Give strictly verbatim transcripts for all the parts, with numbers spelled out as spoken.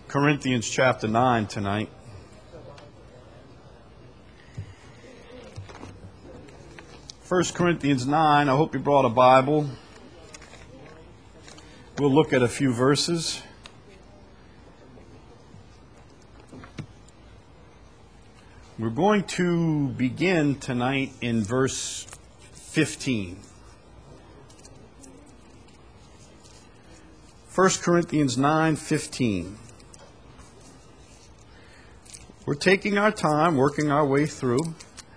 Corinthians chapter nine tonight. First Corinthians nine, I hope you brought a Bible. We'll look at a few verses. We're going to begin tonight in verse fifteen. First Corinthians nine fifteen. We're taking our time, working our way through.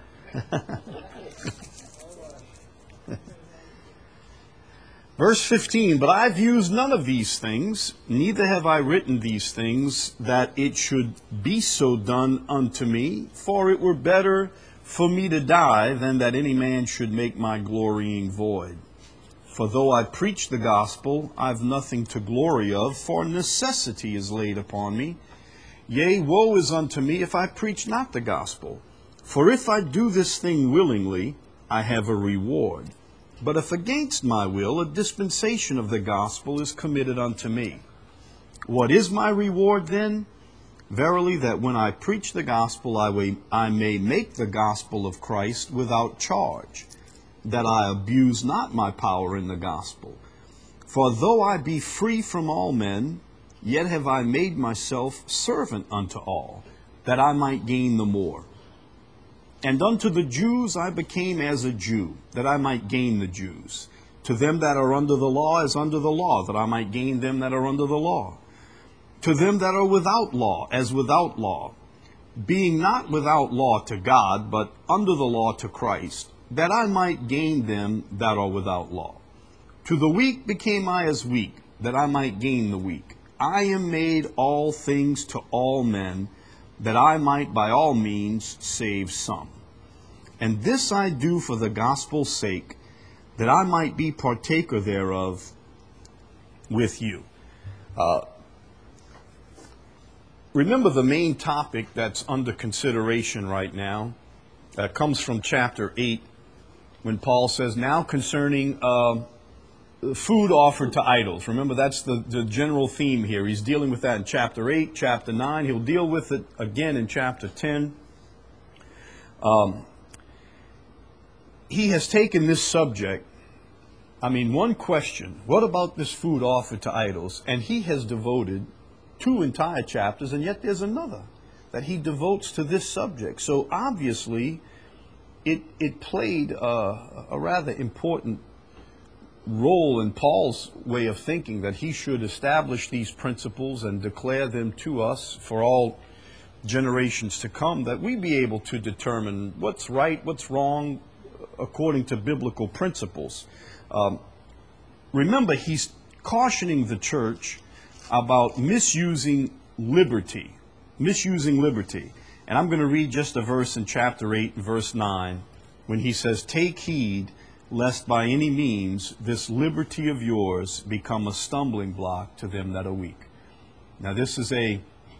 Verse fifteen, but I've used none of these things, neither have I written these things, that it should be so done unto me. For it were better for me to die than that any man should make my glorying void. For though I preach the gospel, I've nothing to glory of, for necessity is laid upon me. Yea, woe is unto me if I preach not the gospel. For if I do this thing willingly, I have a reward. But if against my will, a dispensation of the gospel is committed unto me. What is my reward then? Verily, that when I preach the gospel, I may, I may make the gospel of Christ without charge, that I abuse not my power in the gospel. For though I be free from all men, yet have I made myself servant unto all, that I might gain the more. And unto the Jews I became as a Jew, that I might gain the Jews. To them that are under the law as under the law, that I might gain them that are under the law. To them that are without law as without law, being not without law to God, but under the law to Christ, that I might gain them that are without law. To the weak became I as weak, that I might gain the weak. I am made all things to all men, that I might by all means save some. And this I do for the gospel's sake, that I might be partaker thereof with you. Uh, remember, the main topic that's under consideration right now uh, comes from chapter eight, when Paul says, now concerning uh, food offered to idols. Remember, that's the, the general theme here. He's dealing with that in chapter eight, chapter nine. He'll deal with it again in chapter ten. Um, he has taken this subject, I mean, one question, what about this food offered to idols? And he has devoted two entire chapters, and yet there's another that he devotes to this subject. So obviously, it, it played a, a rather important role in Paul's way of thinking, that he should establish these principles and declare them to us for all generations to come, that we be able to determine what's right, what's wrong, according to biblical principles. Um, remember, he's cautioning the church about misusing liberty, misusing liberty. And I'm going to read just a verse in chapter eight, verse nine, when he says, take heed lest by any means this liberty of yours become a stumbling block to them that are weak. Now, this is a,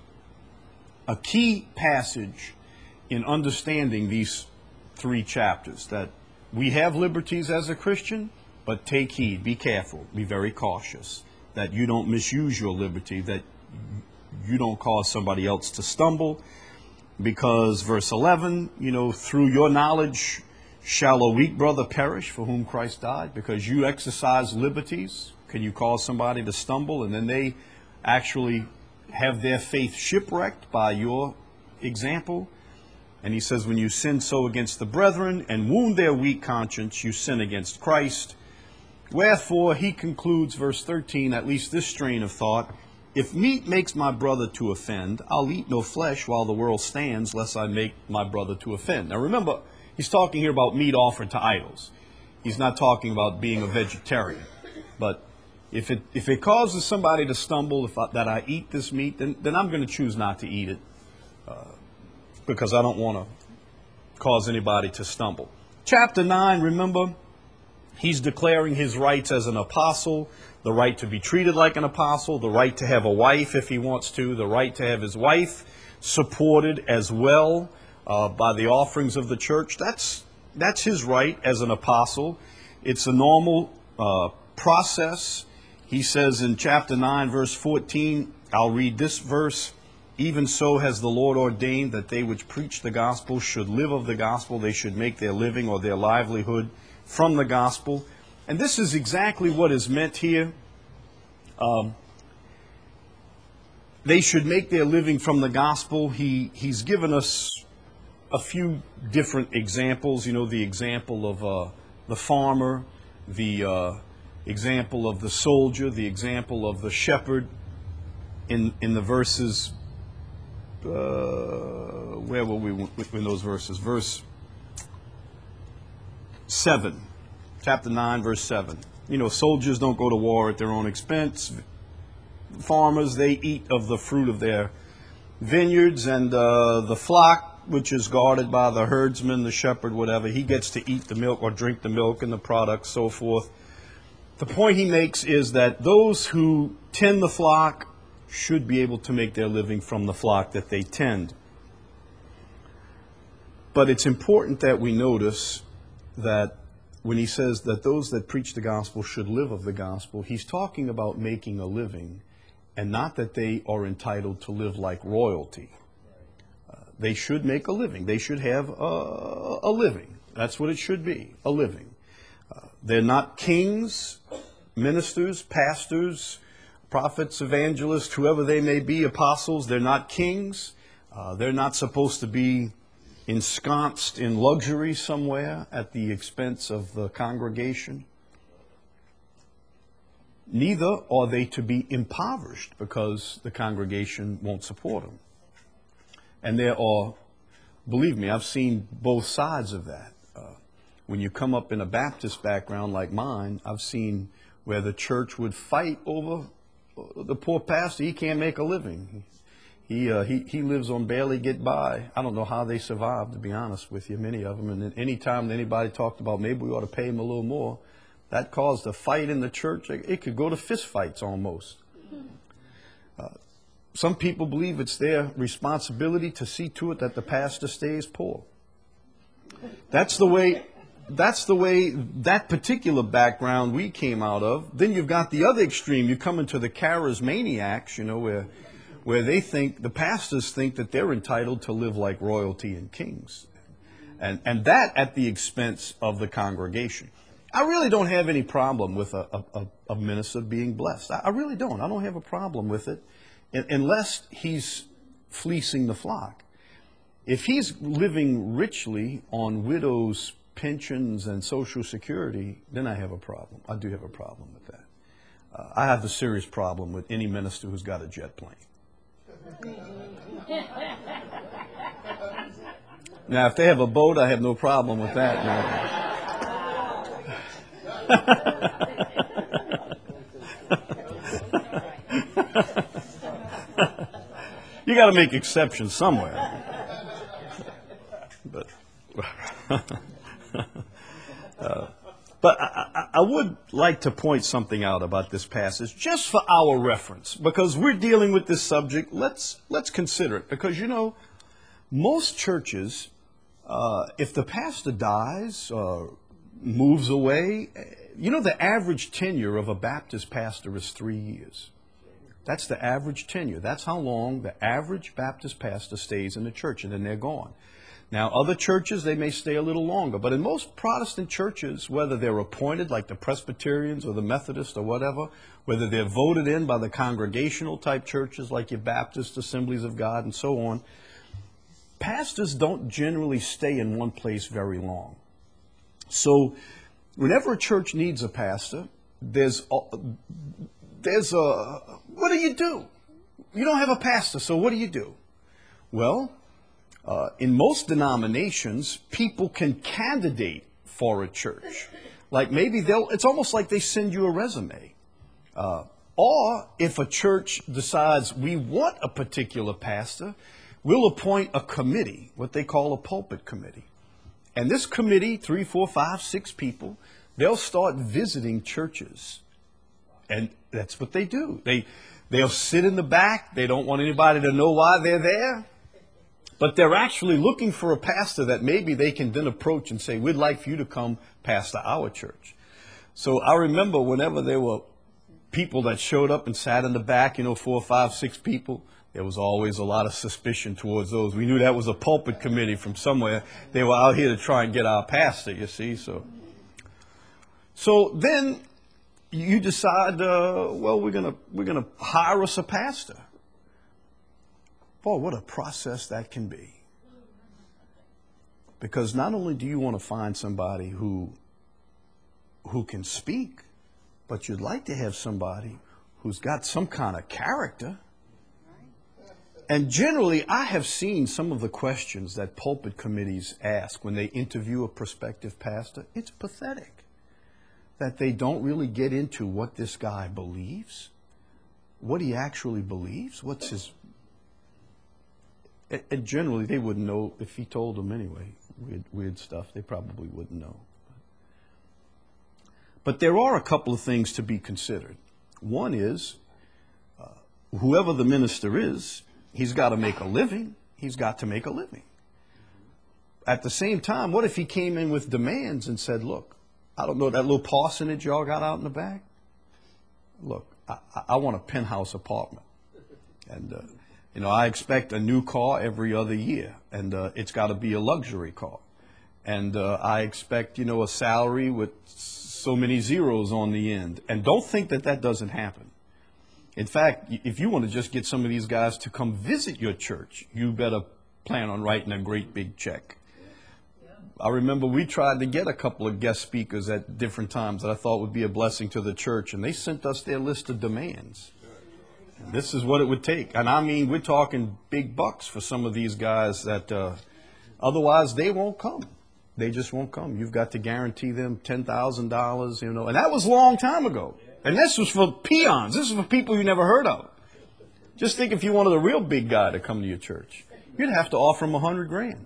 a key passage in understanding these three chapters, that we have liberties as a Christian, but take heed, be careful, be very cautious, that you don't misuse your liberty, that you don't cause somebody else to stumble, because verse eleven, you know, through your knowledge shall a weak brother perish for whom Christ died? Because you exercise liberties, can you cause somebody to stumble and then they actually have their faith shipwrecked by your example? And he says, when you sin so against the brethren and wound their weak conscience, you sin against Christ. Wherefore, he concludes, verse thirteen, at least this strain of thought, if meat makes my brother to offend, I'll eat no flesh while the world stands, lest I make my brother to offend. Now remember, he's talking here about meat offered to idols. He's not talking about being a vegetarian. But if it if it causes somebody to stumble, if I, that I eat this meat, then, then I'm going to choose not to eat it, uh, because I don't want to cause anybody to stumble. Chapter nine, remember, he's declaring his rights as an apostle, the right to be treated like an apostle, the right to have a wife if he wants to, the right to have his wife supported as well uh, by the offerings of the church. That's, that's his right as an apostle. It's a normal uh, process. He says in chapter nine, verse fourteen, I'll read this verse. Even so has the Lord ordained that they which preach the gospel should live of the gospel. They should make their living or their livelihood from the gospel. And this is exactly what is meant here. Um, they should make their living from the gospel. He, he's given us a few different examples. You know, the example of uh, the farmer, the uh, example of the soldier, the example of the shepherd in, in the verses. Uh, where were we in those verses? Verse seven, chapter nine, verse seven. You know, soldiers don't go to war at their own expense. Farmers, they eat of the fruit of their vineyards, and uh, the flock, which is guarded by the herdsman, the shepherd, whatever, he gets to eat the milk or drink the milk and the products, so forth. The point he makes is that those who tend the flock should be able to make their living from the flock that they tend. But it's important that we notice that when he says that those that preach the gospel should live of the gospel, he's talking about making a living, and not that they are entitled to live like royalty. Uh, they should make a living. They should have a, a living. That's what it should be, a living. Uh, they're not kings, ministers, pastors, prophets, evangelists, whoever they may be, apostles. They're not kings. Uh, they're not supposed to be ensconced in luxury somewhere at the expense of the congregation. Neither are they to be impoverished because the congregation won't support them. And there are, believe me, I've seen both sides of that. Uh, when you come up in a Baptist background like mine, I've seen where the church would fight over the poor pastor. He can't make a living. He, uh, he, he lives on barely get by. I don't know how they survive, to be honest with you, many of them. And any time anybody talked about maybe we ought to pay him a little more, that caused a fight in the church. It could go to fist fights almost. Uh, some people believe it's their responsibility to see to it that the pastor stays poor. That's the way... That's the way that particular background we came out of. Then you've got the other extreme. You come into the charismaniacs, you know, where where they think, the pastors think that they're entitled to live like royalty and kings. And, and that at the expense of the congregation. I really don't have any problem with a, a, a minister being blessed. I, I really don't. I don't have a problem with it unless he's fleecing the flock. If he's living richly on widows' pensions and Social Security, then I have a problem. I do have a problem with that. Uh, I have a serious problem with any minister who's got a jet plane. Now, if they have a boat, I have no problem with that. You got to make exceptions somewhere. But. Uh, but I, I, I would like to point something out about this passage, just for our reference, because we're dealing with this subject. Let's let's consider it, because you know, most churches, uh, if the pastor dies or moves away, you know, the average tenure of a Baptist pastor is three years. That's the average tenure. That's how long the average Baptist pastor stays in the church, and then they're gone. Now, other churches, they may stay a little longer. But in most Protestant churches, whether they're appointed like the Presbyterians or the Methodists or whatever, whether they're voted in by the congregational type churches like your Baptist Assemblies of God and so on, pastors don't generally stay in one place very long. So whenever a church needs a pastor, there's a, there's a, what do you do? You don't have a pastor, so what do you do? Well, Uh, in most denominations, people can candidate for a church. Like maybe they'll, it's almost like they send you a resume. Uh, or if a church decides we want a particular pastor, we'll appoint a committee, what they call a pulpit committee. And this committee, three, four, five, six people, they'll start visiting churches. And that's what they do. They, they'll sit in the back. They don't want anybody to know why they're there. But they're actually looking for a pastor that maybe they can then approach and say, we'd like for you to come pastor our church. So I remember whenever there were people that showed up and sat in the back, you know, four, five, six people, there was always a lot of suspicion towards those. We knew that was a pulpit committee from somewhere. They were out here to try and get our pastor, you see. So, so then you decide, uh, well, we're gonna we're gonna hire us a pastor. Boy, what a process that can be. Because not only do you want to find somebody who who can speak, but you'd like to have somebody who's got some kind of character. And generally, I have seen some of the questions that pulpit committees ask when they interview a prospective pastor. It's pathetic that they don't really get into what this guy believes, what he actually believes, what's his... And generally, they wouldn't know if he told them anyway. Weird, weird stuff. They probably wouldn't know. But there are a couple of things to be considered. One is, uh, whoever the minister is, he's got to make a living. He's got to make a living. At the same time, what if he came in with demands and said, look, I don't know, that little parsonage y'all got out in the back? Look, I, I want a penthouse apartment. And, uh, you know, I expect a new car every other year. And uh, it's got to be a luxury car. And uh, I expect, you know, a salary with so many zeros on the end. And don't think that that doesn't happen. In fact, if you want to just get some of these guys to come visit your church, you better plan on writing a great big check. I remember we tried to get a couple of guest speakers at different times that I thought would be a blessing to the church, and they sent us their list of demands. And this is what it would take. And I mean, we're talking big bucks for some of these guys that uh, otherwise they won't come. They just won't come. You've got to guarantee them ten thousand dollars, you know, and that was a long time ago. And this was for peons. This was for people you never heard of. Just think if you wanted a real big guy to come to your church, you'd have to offer him a hundred grand.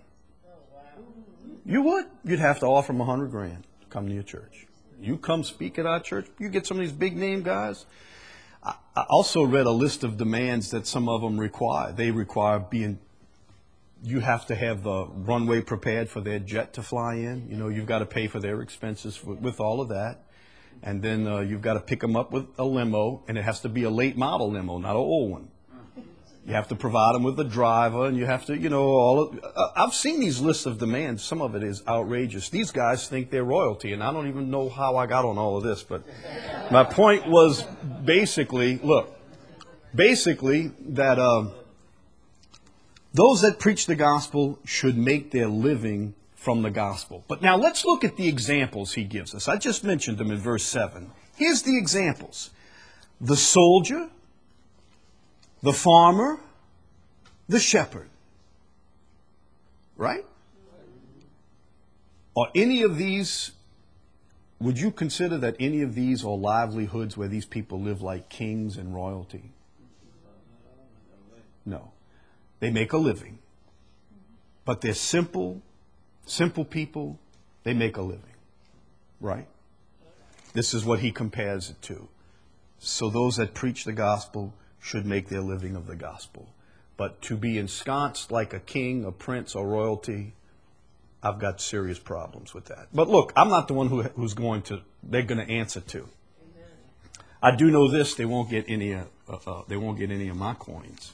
You would. You'd have to offer him a hundred grand to come to your church. You come speak at our church, you get some of these big name guys. I, I also read a list of demands that some of them require. They require being, you have to have the runway prepared for their jet to fly in. You know, you've got to pay for their expenses with, with all of that. And then uh, you've got to pick them up with a limo, and it has to be a late model limo, not an old one. You have to provide them with a driver, and you have to, you know, all of, uh, I've seen these lists of demands. Some of it is outrageous. These guys think they're royalty, and I don't even know how I got on all of this. But my point was basically, look, basically that uh, those that preach the gospel should make their living from the gospel. But now let's look at the examples he gives us. I just mentioned them in verse seven. Here's the examples. The soldier, the farmer, the shepherd. Right? Are any of these, would you consider that any of these are livelihoods where these people live like kings and royalty? No. They make a living. But they're simple, simple people. They make a living. Right? This is what he compares it to. So those that preach the gospel should make their living of the gospel. But to be ensconced like a king, a prince, or royalty, I've got serious problems with that. But look, I'm not the one who, who's going to, they're going to answer to. Amen. I do know this, they won't get any, uh, uh, they won't get any of my coins.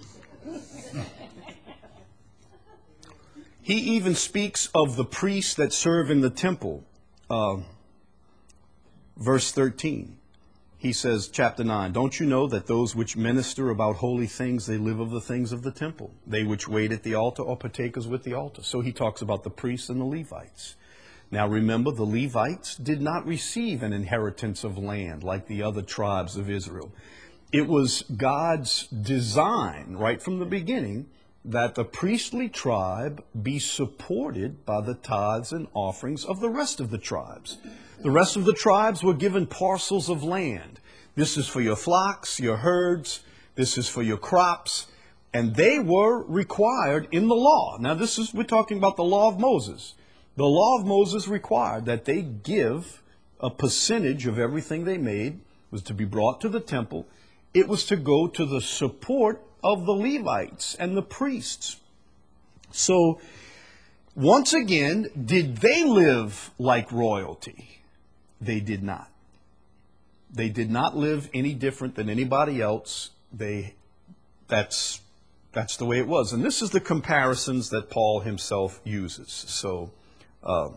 He even speaks of the priests that serve in the temple. Uh, verse thirteen. He says, chapter nine, don't you know that those which minister about holy things, they live of the things of the temple? They which wait at the altar are partakers with the altar. So he talks about the priests and the Levites. Now remember, the Levites did not receive an inheritance of land like the other tribes of Israel. It was God's design, right from the beginning, that the priestly tribe be supported by the tithes and offerings of the rest of the tribes. The rest of the tribes were given parcels of land. This is for your flocks, your herds. This is for your crops. And they were required in the law. Now this is, we're talking about the law of Moses. The law of Moses required that they give a percentage of everything they made, was to be brought to the temple. It was to go to the support of the Levites and the priests. So, once again, did they live like royalty? They did not. They did not live any different than anybody else. They, that's, that's the way it was. And this is the comparisons that Paul himself uses. So uh,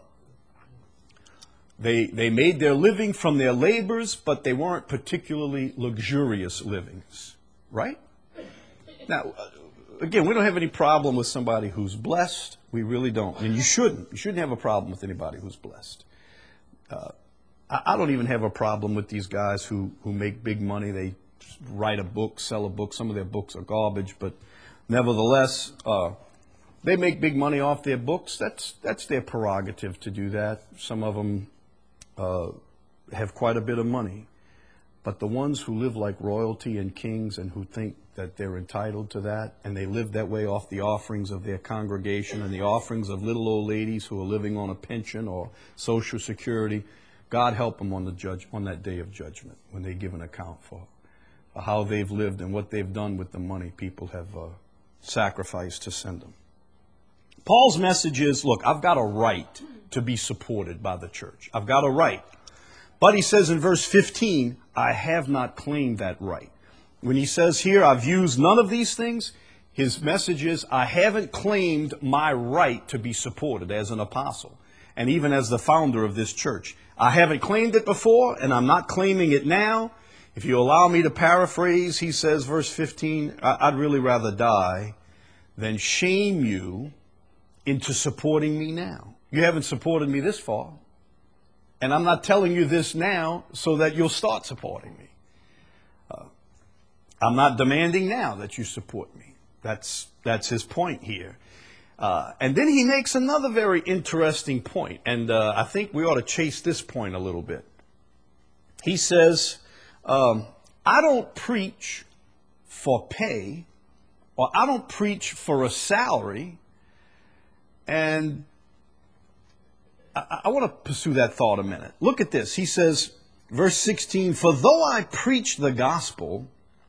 they, they made their living from their labors, but they weren't particularly luxurious livings, right? Now, again, we don't have any problem with somebody who's blessed. We really don't. And you shouldn't. You shouldn't have a problem with anybody who's blessed. Uh, I don't even have a problem with these guys who, who make big money. They write a book, sell a book. Some of their books are garbage, but nevertheless, uh, they make big money off their books. That's that's their prerogative to do that. Some of them uh, have quite a bit of money. But the ones who live like royalty and kings and who think that they're entitled to that, and they live that way off the offerings of their congregation and the offerings of little old ladies who are living on a pension or Social Security, God help them on the judge on that day of judgment when they give an account for, for how they've lived and what they've done with the money people have uh, sacrificed to send them. Paul's message is, look, I've got a right to be supported by the church. I've got a right. But he says in verse fifteen, I have not claimed that right. When he says here, I've used none of these things, his message is, I haven't claimed my right to be supported as an apostle and even as the founder of this church. I haven't claimed it before, and I'm not claiming it now. If you allow me to paraphrase, he says, verse fifteen, I'd really rather die than shame you into supporting me now. You haven't supported me this far, and I'm not telling you this now so that you'll start supporting me. Uh, I'm not demanding now that you support me. That's, that's his point here. Uh, and then he makes another very interesting point, and uh, I think we ought to chase this point a little bit. He says, um, I don't preach for pay, or I don't preach for a salary, and I, I want to pursue that thought a minute. Look at this. He says, verse sixteen, for though I preach the gospel,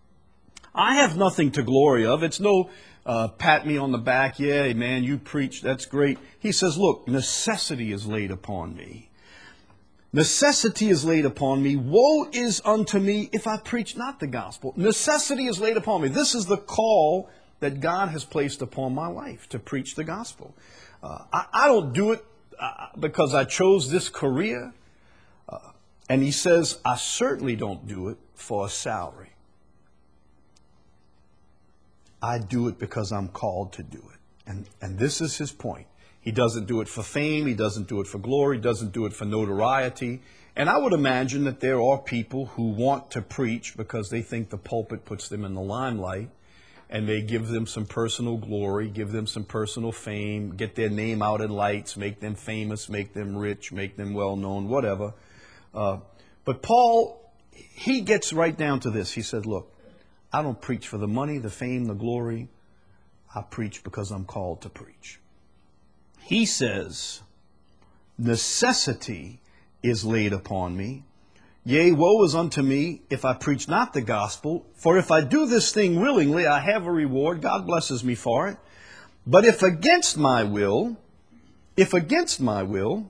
I have nothing to glory of. It's no uh, pat me on the back. Yeah, man, you preach. That's great. He says, look, necessity is laid upon me. Necessity is laid upon me. Woe is unto me if I preach not the gospel. Necessity is laid upon me. This is the call that God has placed upon my life, to preach the gospel. Uh, I, I don't do it uh, because I chose this career. Uh, and he says, I certainly don't do it for a salary. I do it because I'm called to do it. And, and this is his point. He doesn't do it for fame. He doesn't do it for glory. He doesn't do it for notoriety. And I would imagine that there are people who want to preach because they think the pulpit puts them in the limelight, and they give them some personal glory, give them some personal fame, get their name out in lights, make them famous, make them rich, make them well-known, whatever. Uh, but Paul, he gets right down to this. He said, look, I don't preach for the money, the fame, the glory. I preach because I'm called to preach. He says, necessity is laid upon me. Yea, woe is unto me if I preach not the gospel. For if I do this thing willingly, I have a reward. God blesses me for it. But if against my will, if against my will,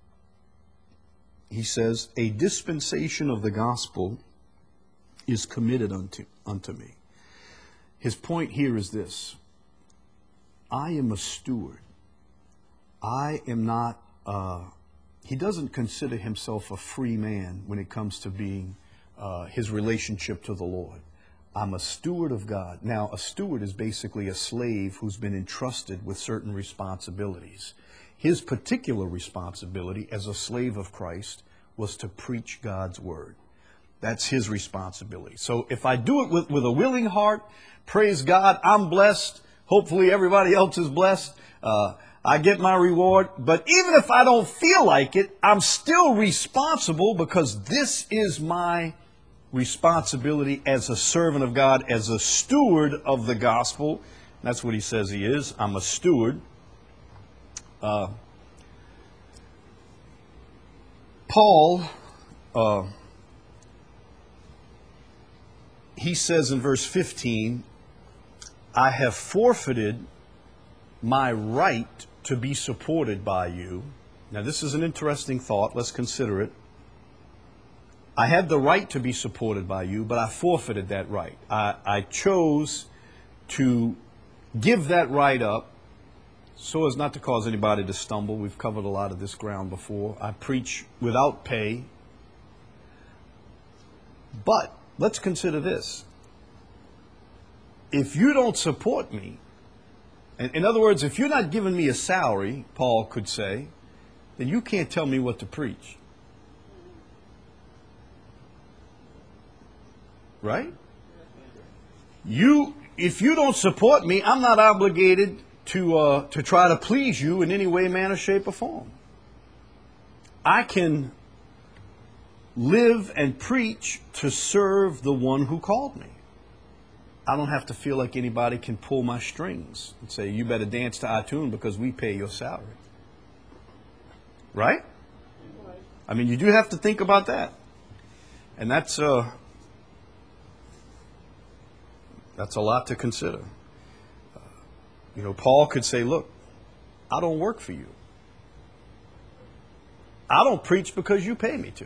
he says, a dispensation of the gospel is committed unto, unto me. His point here is this. I am a steward. I am not, uh, he doesn't consider himself a free man when it comes to being uh, his relationship to the Lord. I'm a steward of God. Now, a steward is basically a slave who's been entrusted with certain responsibilities. His particular responsibility as a slave of Christ was to preach God's word. That's his responsibility. So if I do it with, with a willing heart, praise God, I'm blessed. Hopefully everybody else is blessed. Uh, I get my reward. But even if I don't feel like it, I'm still responsible because this is my responsibility as a servant of God, as a steward of the gospel. That's what he says he is. I'm a steward. Uh, Paul, uh, he says in verse fifteen, I have forfeited my right to be supported by you. Now, this is an interesting thought. Let's consider it. I had the right to be supported by you, but I forfeited that right. I, I chose to give that right up so as not to cause anybody to stumble. We've covered a lot of this ground before. I preach without pay. But let's consider this. If you don't support me, in, in other words, if you're not giving me a salary, Paul could say, then you can't tell me what to preach. Right? You, if you don't support me, I'm not obligated to uh, to try to please you in any way, manner, shape, or form. I can live and preach to serve the one who called me. I don't have to feel like anybody can pull my strings and say, you better dance to our tune because we pay your salary. Right? I mean, you do have to think about that. And that's uh, that's a lot to consider. Uh, you know, Paul could say, look, I don't work for you. I don't preach because you pay me to.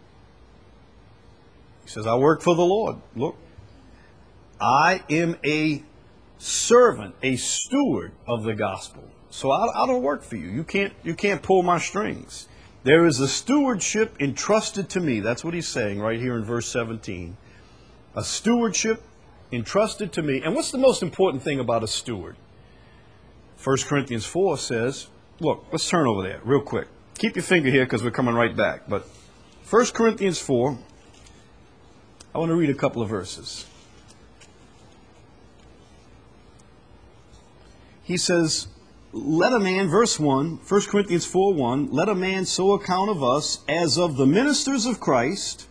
He says, I work for the Lord. Look, I am a servant, a steward of the gospel. So I, I don't work for you. You can't, you can't pull my strings. There is a stewardship entrusted to me. That's what he's saying right here in verse seventeen. A stewardship entrusted to me. And what's the most important thing about a steward? First Corinthians four says, look, let's turn over there real quick. Keep your finger here because we're coming right back. But First Corinthians four, I want to read a couple of verses. He says, let a man, verse one, First Corinthians four one, let a man so account of us as of the ministers of Christ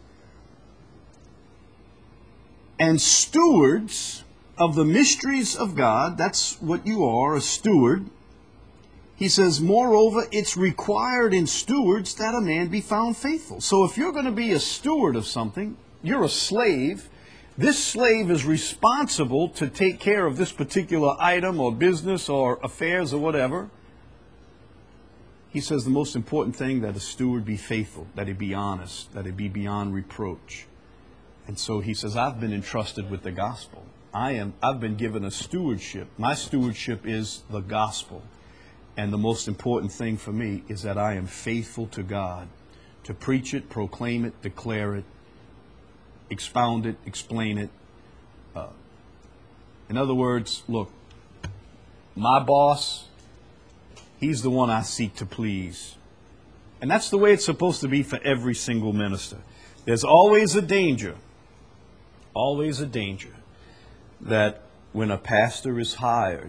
and stewards of the mysteries of God. That's what you are, a steward. He says, moreover, it's required in stewards that a man be found faithful. So if you're going to be a steward of something, you're a slave. This slave is responsible to take care of this particular item or business or affairs or whatever. He says the most important thing, that a steward be faithful, that he be honest, that he be beyond reproach. And so he says, I've been entrusted with the gospel. I am, I've been given a stewardship. My stewardship is the gospel. And the most important thing for me is that I am faithful to God, to preach it, proclaim it, declare it, expound it, explain it. Uh, in other words, look, my boss, he's the one I seek to please. And that's the way it's supposed to be for every single minister. There's always a danger, always a danger, that when a pastor is hired,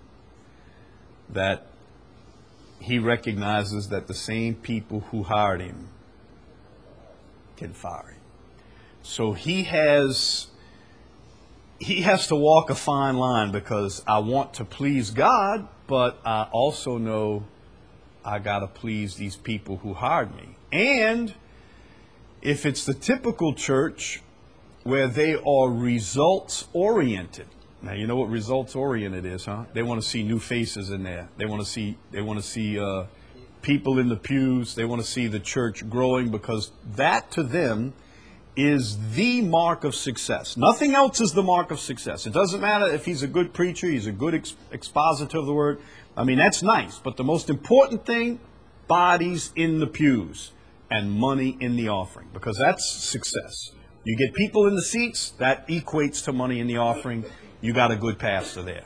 that he recognizes that the same people who hired him can fire him. So he has he has to walk a fine line, because I want to please God, but I also know I got to please these people who hired me. And if it's the typical church where they are results oriented. Now, you know what results oriented is, huh? They want to see new faces in there. They want to see they want to see uh, people in the pews. They want to see the church growing, because that to them is the mark of success. Nothing else is the mark of success. It doesn't matter if he's a good preacher, he's a good ex- expositor of the word. I mean, that's nice. But the most important thing, bodies in the pews and money in the offering, because that's success. You get people in the seats, that equates to money in the offering. You got a good pastor there.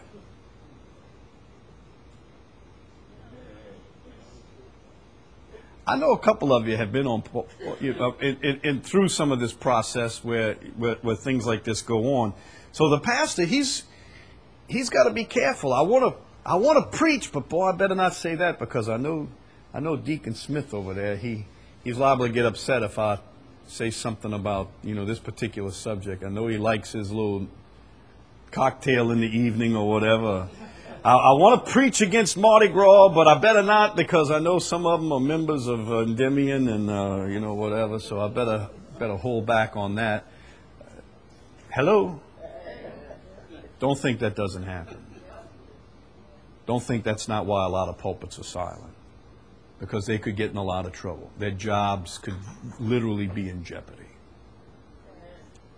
I know a couple of you have been on, you know, in, in, in through some of this process where, where where things like this go on. So the pastor, he's he's got to be careful. I want to I want to preach, but boy, I better not say that, because I know I know Deacon Smith over there. He he's liable to get upset if I say something about, you know, this particular subject. I know he likes his little cocktail in the evening or whatever. I, I want to preach against Mardi Gras, but I better not, because I know some of them are members of uh, Endymion and, uh, you know, whatever. So I better better hold back on that. Hello? Don't think that doesn't happen. Don't think that's not why a lot of pulpits are silent, because they could get in a lot of trouble. Their jobs could literally be in jeopardy.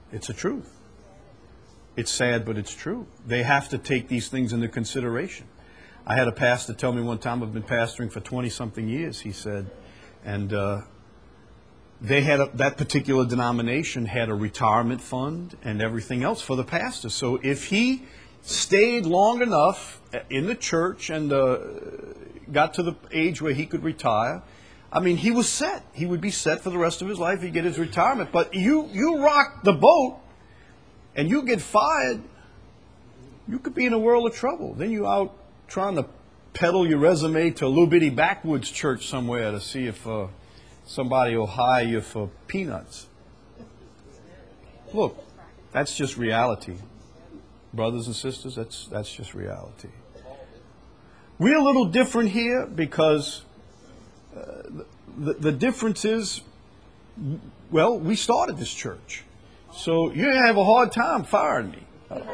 It's a truth. It's sad, but it's true. They have to take these things into consideration. I had a pastor tell me one time, I've been pastoring for twenty-something years, he said, and uh, they had a, that particular denomination had a retirement fund and everything else for the pastor. So if he stayed long enough in the church and uh, got to the age where he could retire, I mean, he was set. He would be set for the rest of his life. He'd get his retirement. But you, you rock the boat and you get fired, you could be in a world of trouble. Then you out trying to peddle your resume to a little bitty backwoods church somewhere to see if uh, somebody will hire you for peanuts. Look, that's just reality. Brothers and sisters, that's, that's just reality. We're a little different here because uh, the, the difference is, well, we started this church. So you're going to have a hard time firing me.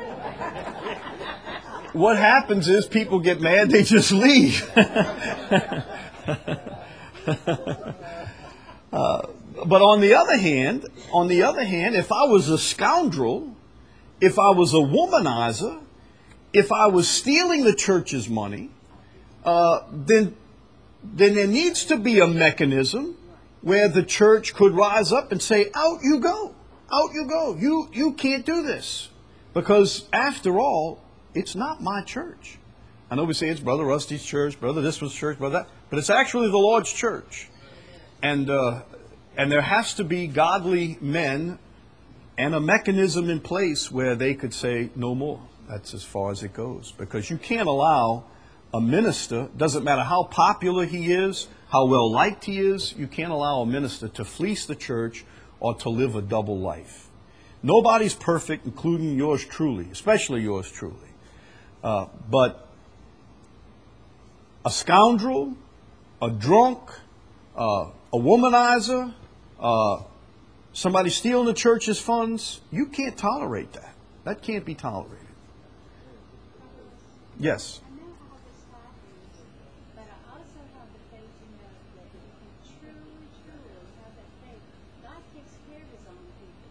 What happens is people get mad, they just leave. uh, but on the other hand, on the other hand, if I was a scoundrel, if I was a womanizer, if I was stealing the church's money, uh, then then there needs to be a mechanism where the church could rise up and say, out you go. Out you go. You you can't do this. Because after all, it's not my church. I know we say it's Brother Rusty's church, Brother this was church, Brother that, but it's actually the Lord's church. And uh, and there has to be godly men and a mechanism in place where they could say no more. That's as far as it goes. Because you can't allow a minister, doesn't matter how popular he is, how well liked he is, you can't allow a minister to fleece the church or to live a double life. Nobody's perfect, including yours truly, especially yours truly. Uh, but a scoundrel, a drunk, uh, a womanizer, uh, somebody stealing the church's funds, you can't tolerate that. That can't be tolerated. Yes. I know how this happens, but I also have the faith to know that if you truly, truly have that faith, God takes care of His own people.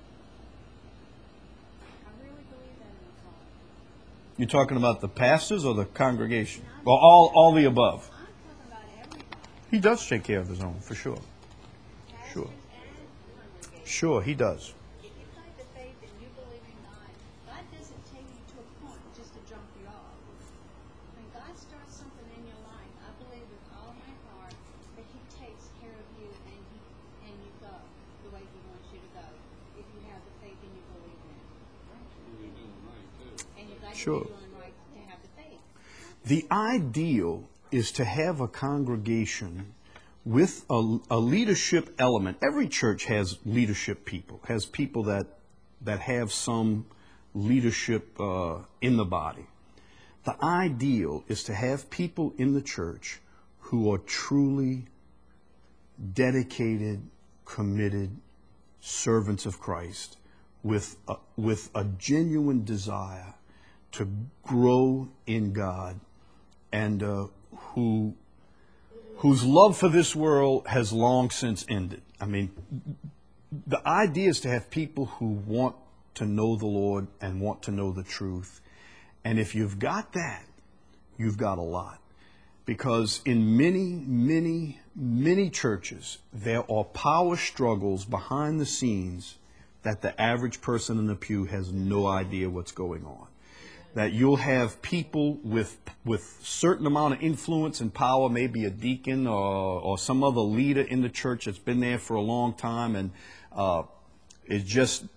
I really believe that in my heart. You're talking about the pastors or the congregation? Well, all, all the above. I'm talking about everybody. He does take care of his own, for sure. Sure. Pastors and congregation. Sure, he does. If you have the faith and you believe in God, God doesn't take you to a point just to jump you off. When God starts something in your life, I believe with all my heart that He takes care of you and He and you go the way He wants you to go. If you have the faith and you believe in it. And you've got Sure. to be doing right to have the faith. The ideal is to have a congregation with a, a leadership element. Every church has leadership people, has people that that have some leadership uh, in the body. The ideal is to have people in the church who are truly dedicated, committed servants of Christ with a, with a genuine desire to grow in God and uh, who whose love for this world has long since ended. I mean, the idea is to have people who want to know the Lord and want to know the truth. And if you've got that, you've got a lot. Because in many, many, many churches, there are power struggles behind the scenes that the average person in the pew has no idea what's going on. That you'll have people with with certain amount of influence and power, maybe a deacon or, or some other leader in the church that's been there for a long time, and uh, it's just,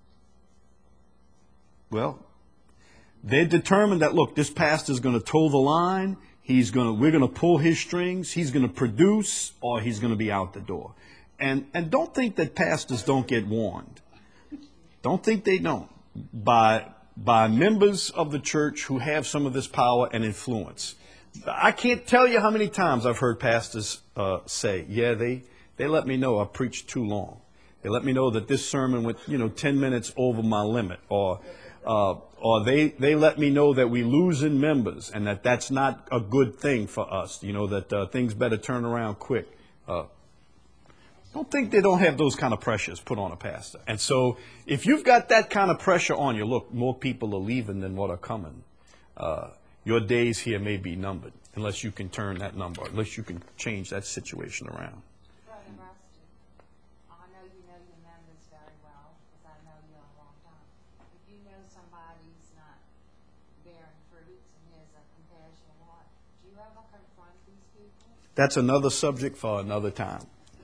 well, they're determined that, look, this pastor's going to toe the line, he's going to, we're going to pull his strings, he's going to produce, or he's going to be out the door. And and don't think that pastors don't get warned. Don't think they don't. By by members of the church who have some of this power and influence. I can't tell you how many times I've heard pastors uh, say, yeah, they, they let me know I preached too long. They let me know that this sermon went, you know, ten minutes over my limit. Or uh, or they, they let me know that we losing members and that that's not a good thing for us. You know, that uh, things better turn around quick. Uh, Don't think they don't have those kind of pressures put on a pastor. And so if you've got that kind of pressure on you, look, more people are leaving than what are coming. Uh, your days here may be numbered unless you can turn that number, unless you can change that situation around. Brother Rusty, I know you know your members very well, because I know you a long time. If you know somebody's not bearing fruits and he has a compassionate heart, do you ever confront these people? That's another subject for another time.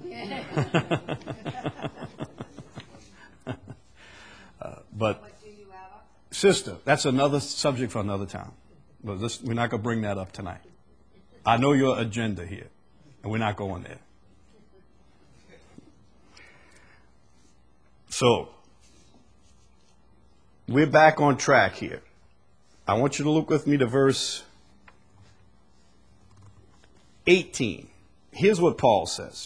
uh, but, But do you ever? sister, that's another subject for another time. But this, we're not going to bring that up tonight. I know your agenda here, and we're not going there. So, we're back on track here. I want you to look with me to verse eighteen. Here's what Paul says.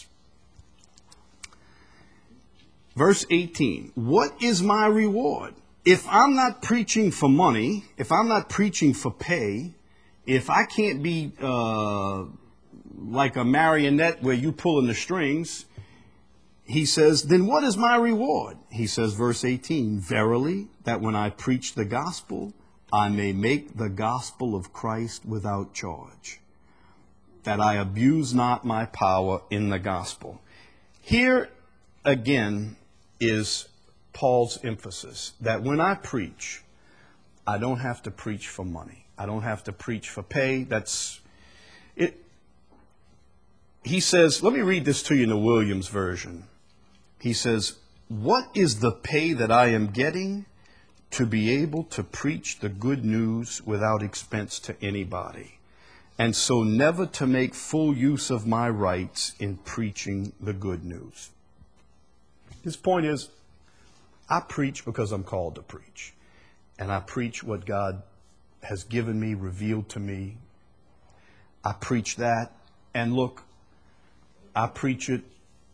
Verse eighteen, what is my reward? If I'm not preaching for money, if I'm not preaching for pay, if I can't be uh, like a marionette where you pulling the strings, he says, then what is my reward? He says, verse eighteen, verily, that when I preach the gospel, I may make the gospel of Christ without charge, that I abuse not my power in the gospel. Here again is Paul's emphasis that when I preach, I don't have to preach for money. I don't have to preach for pay. That's it. He says, let me read this to you in the Williams version. He says, what is the pay that I am getting to be able to preach the good news without expense to anybody, and so never to make full use of my rights in preaching the good news? His point is, I preach because I'm called to preach. And I preach what God has given me, revealed to me. I preach that. And look, I preach it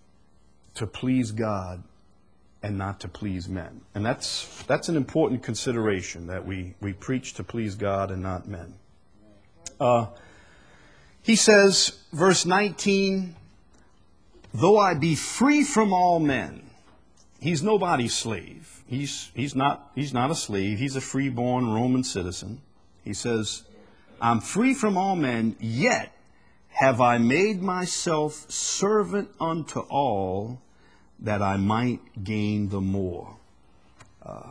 to please God and not to please men. And that's that's an important consideration, that we, we preach to please God and not men. Uh, he says, verse nineteen, though I be free from all men. He's nobody's slave. He's, he's, not, he's not a slave. He's a freeborn Roman citizen. He says, I'm free from all men, yet have I made myself servant unto all, that I might gain the more. Uh,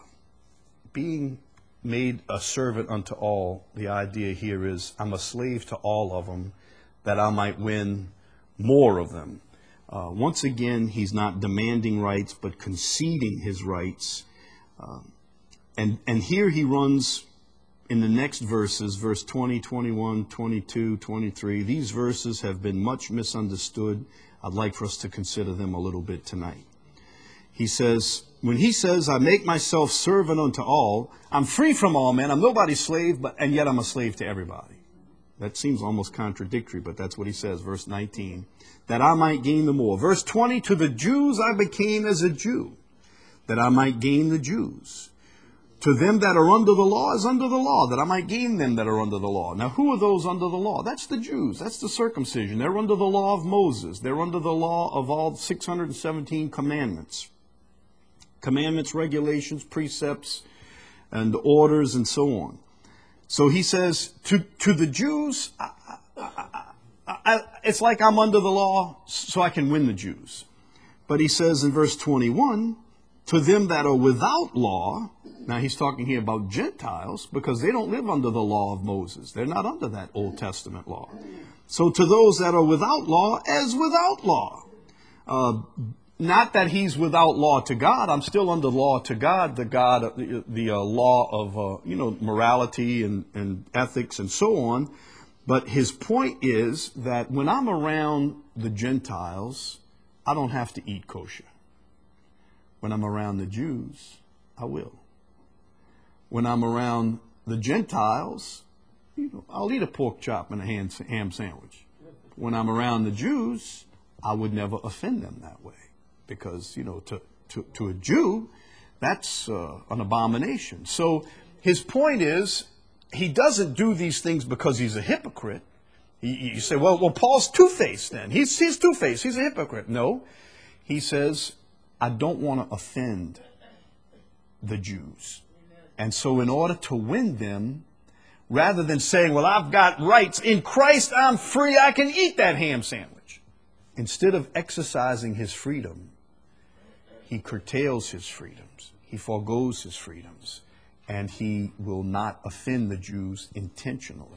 being made a servant unto all, the idea here is I'm a slave to all of them, that I might win more of them. Uh, once again, he's not demanding rights, but conceding his rights. Um, and, and here he runs in the next verses, verse twenty, twenty-one, twenty-two, twenty-three. These verses have been much misunderstood. I'd like for us to consider them a little bit tonight. He says, when he says, I make myself servant unto all, I'm free from all men, I'm nobody's slave, but and yet I'm a slave to everybody. That seems almost contradictory, but that's what he says, verse nineteen. That I might gain the more. Verse twenty, to the Jews I became as a Jew, that I might gain the Jews. To them that are under the law is under the law, that I might gain them that are under the law. Now, who are those under the law? That's the Jews. That's the circumcision. They're under the law of Moses. They're under the law of all six hundred seventeen commandments. Commandments, regulations, precepts, and orders, and so on. So he says, to, to the Jews, I, I, I, I, it's like I'm under the law so I can win the Jews. But he says in verse twenty-one, to them that are without law, now he's talking here about Gentiles, because they don't live under the law of Moses. They're not under that Old Testament law. So to those that are without law, as without law. Uh, not that he's without law to God. I'm still under law to God, the God, the, the uh, law of, uh, you know, morality and, and ethics and so on. But his point is that when I'm around the Gentiles, I don't have to eat kosher. When I'm around the Jews, I will. When I'm around the Gentiles, you know, I'll eat a pork chop and a ham, ham sandwich. When I'm around the Jews, I would never offend them that way. Because, you know, to, to, to a Jew, that's uh, an abomination. So his point is, he doesn't do these things because he's a hypocrite. You say, well, well, Paul's two-faced then. He's, he's two-faced. He's a hypocrite. No. He says, I don't want to offend the Jews. And so in order to win them, rather than saying, well, I've got rights in Christ, I'm free, I can eat that ham sandwich. Instead of exercising his freedom, he curtails his freedoms. He forgoes his freedoms. And he will not offend the Jews intentionally.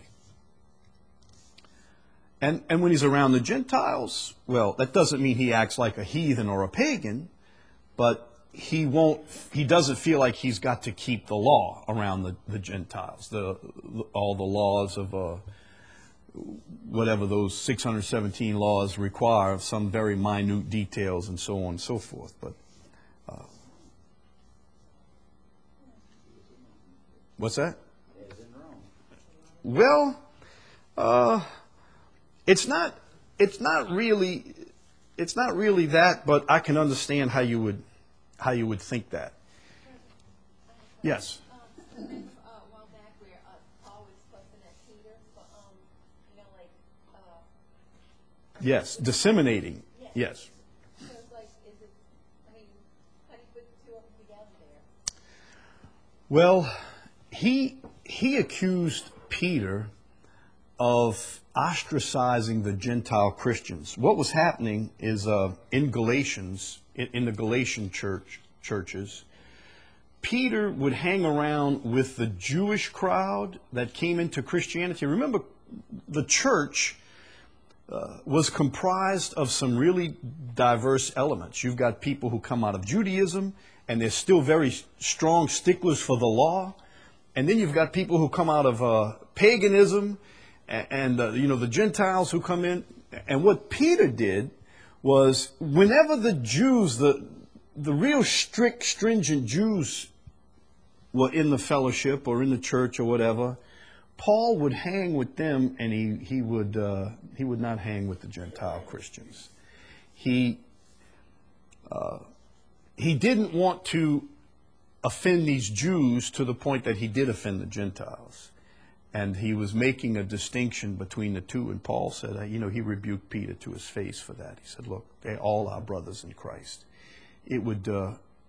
And, and when he's around the Gentiles, well, that doesn't mean he acts like a heathen or a pagan, but he won't, he doesn't feel like he's got to keep the law around the, the Gentiles, the, all the laws of uh, whatever those six hundred seventeen laws require, some very minute details and so on and so forth. But uh, what's that? Well, uh, it's not, it's not really, it's not really that, but I can understand how you would, how you would think that. Yes. Um, remember uh, a while back where uh, Paul was fussing at Peter for, um, you know, like, uh, Yes. Disseminating. Yes. so it's like, is it, I mean, how do you put the two of them together there? Well, he he accused Peter of ostracizing the Gentile Christians. What was happening is uh, in Galatians, in, in the Galatian church churches, Peter would hang around with the Jewish crowd that came into Christianity. Remember, the church uh, was comprised of some really diverse elements. You've got people who come out of Judaism, and they're still very strong sticklers for the law. And then you've got people who come out of uh, paganism, and, and uh, you know, the Gentiles who come in. And what Peter did was, whenever the Jews, the the real strict, stringent Jews were in the fellowship or in the church or whatever, Paul would hang with them, and he he would uh, he would not hang with the Gentile Christians. He uh, he didn't want to offend these Jews to the point that he did offend the Gentiles. And he was making a distinction between the two. And Paul said, uh, you know, he rebuked Peter to his face for that. He said, look, they all are brothers in Christ. It would, uh,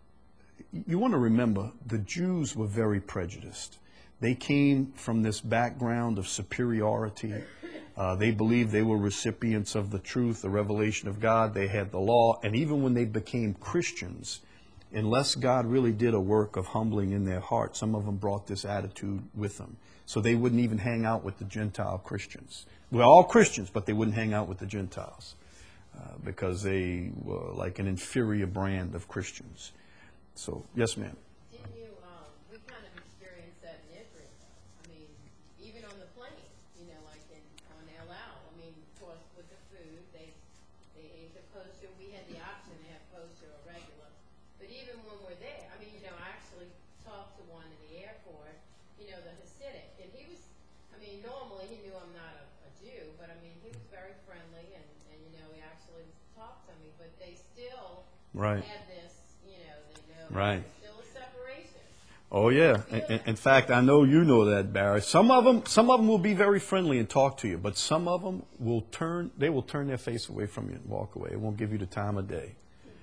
you want to remember, the Jews were very prejudiced. They came from this background of superiority. Uh, they believed they were recipients of the truth, the revelation of God. They had the law. And even when they became Christians, unless God really did a work of humbling in their heart, some of them brought this attitude with them. So they wouldn't even hang out with the Gentile Christians. We're all Christians, but they wouldn't hang out with the Gentiles uh, because they were like an inferior brand of Christians. So, yes, ma'am. Didn't you, um, we kind of experienced that in Israel. I mean, even on the plane, you know, like in, on El Al, I mean, of course, with the food, they, they ate the kosher. We had the option to have kosher or regular. But even when we're there, I mean, you know, I actually talked to one in the airport, you know, the Hasidic, and he was, I mean, normally he knew I'm not a, a Jew, but I mean, he was very friendly, and, and you know, he actually talked to me, but they still Right. had this, you know, they know Right. there's still a separation. Oh, yeah. In, in- in fact, I know you know that, Barry. Some of them, some of them will be very friendly and talk to you, but some of them will turn, they will turn their face away from you and walk away. It won't give you the time of day.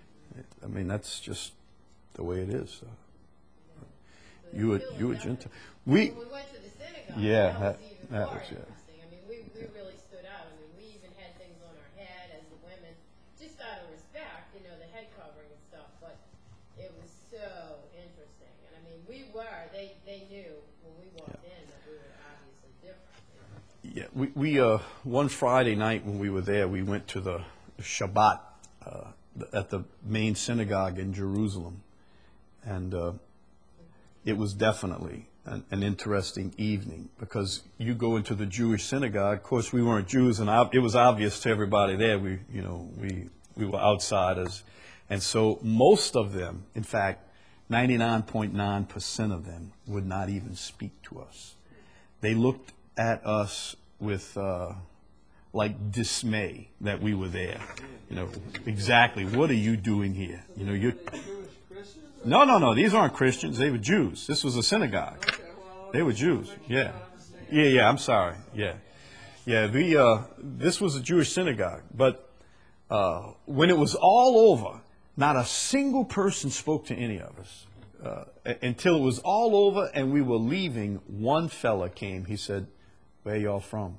I mean, that's just the way it is. So. You a, you a Gentile. We, When we went to the synagogue, Yeah, that, that- was even that more was- yeah. interesting. I mean, we, we really stood out. I mean, we even had things on our head as the women, just out of respect, you know, the head covering and stuff, but it was so interesting. And I mean, we were, they, they knew when we walked in that we were obviously different. You know? yeah, we, we uh, one Friday night when we were there, we went to the Shabbat uh, at the main synagogue in Jerusalem. And uh, it was definitely an, an interesting evening because you go into the Jewish synagogue. Of course, we weren't Jews, and ob- it was obvious to everybody there. We, you know, we we were outsiders, and so most of them, in fact, ninety-nine point nine percent of them, would not even speak to us. They looked at us with uh, like dismay that we were there. You know, exactly. What are you doing here? You know, you're. No, no, no. These aren't Christians. They were Jews. This was a synagogue. They were Jews. Yeah. Yeah, yeah. I'm sorry. Yeah. Yeah. The, uh, this was a Jewish synagogue. But uh, when it was all over, Not a single person spoke to any of us. Uh, until it was all over and we were leaving, one fella came. He said, "Where y'all from?"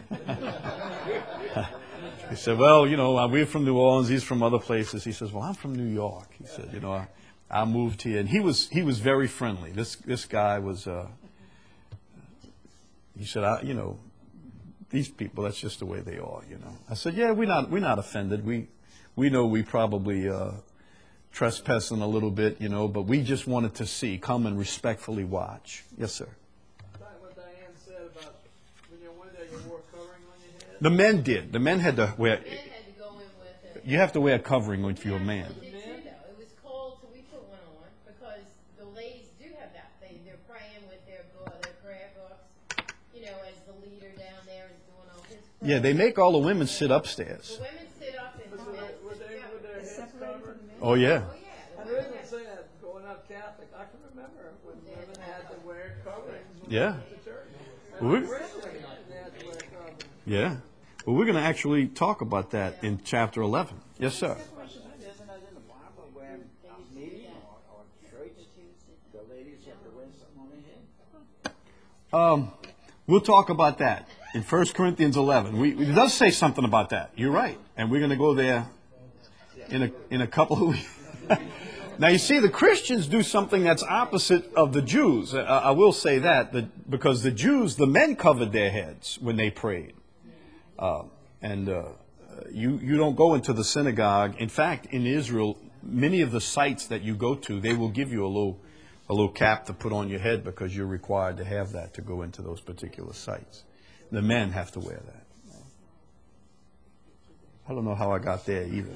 He said, "Well, you know, we're from New Orleans. He's from other places." He says, "Well, I'm from New York." He said, "You know, I, I moved here." And he was he was very friendly. This this guy was. Uh, he said, I, "You know, these people. That's just the way they are." You know. I said, "Yeah, we're not we're not offended. We we know we probably uh, trespassing a little bit, you know, but we just wanted to see, come and respectfully watch." Yes, sir. What Diane said about when you went there, you wore a covering on your head. The men did. The men had to wear. Men had to go in with it. You have to wear a covering if you're a man. They did too, though. It was cold, so we put one on because the ladies do have that. They they're praying with their book, their prayer books. You know, as the leader down there is doing all his. Prayers. Yeah, they make all the women sit upstairs. The women sit up and. So they, were they with their heads covered? Oh yeah. Oh yeah. And the reason I say that, growing up Catholic, I can remember when women had to wear coverings when Yeah. they went to church. Well, we- And really, they had to wear coverings. Yeah. Well, we're going to actually talk about that in chapter eleven. Yes, sir. Isn't it in the Bible when a meeting or, or church, the ladies have to wear something on their head? Um, we'll talk about that in First Corinthians eleven. We, it does say something about that. You're right. And we're going to go there in a, in a couple of weeks. Now, you see, the Christians do something that's opposite of the Jews. I, I will say that, that because the Jews, the men covered their heads when they prayed. Uh, and uh, you, you don't go into the synagogue. In fact, in Israel, many of the sites that you go to, they will give you a little, a little cap to put on your head because you're required to have that to go into those particular sites. The men have to wear that. I don't know how I got there either.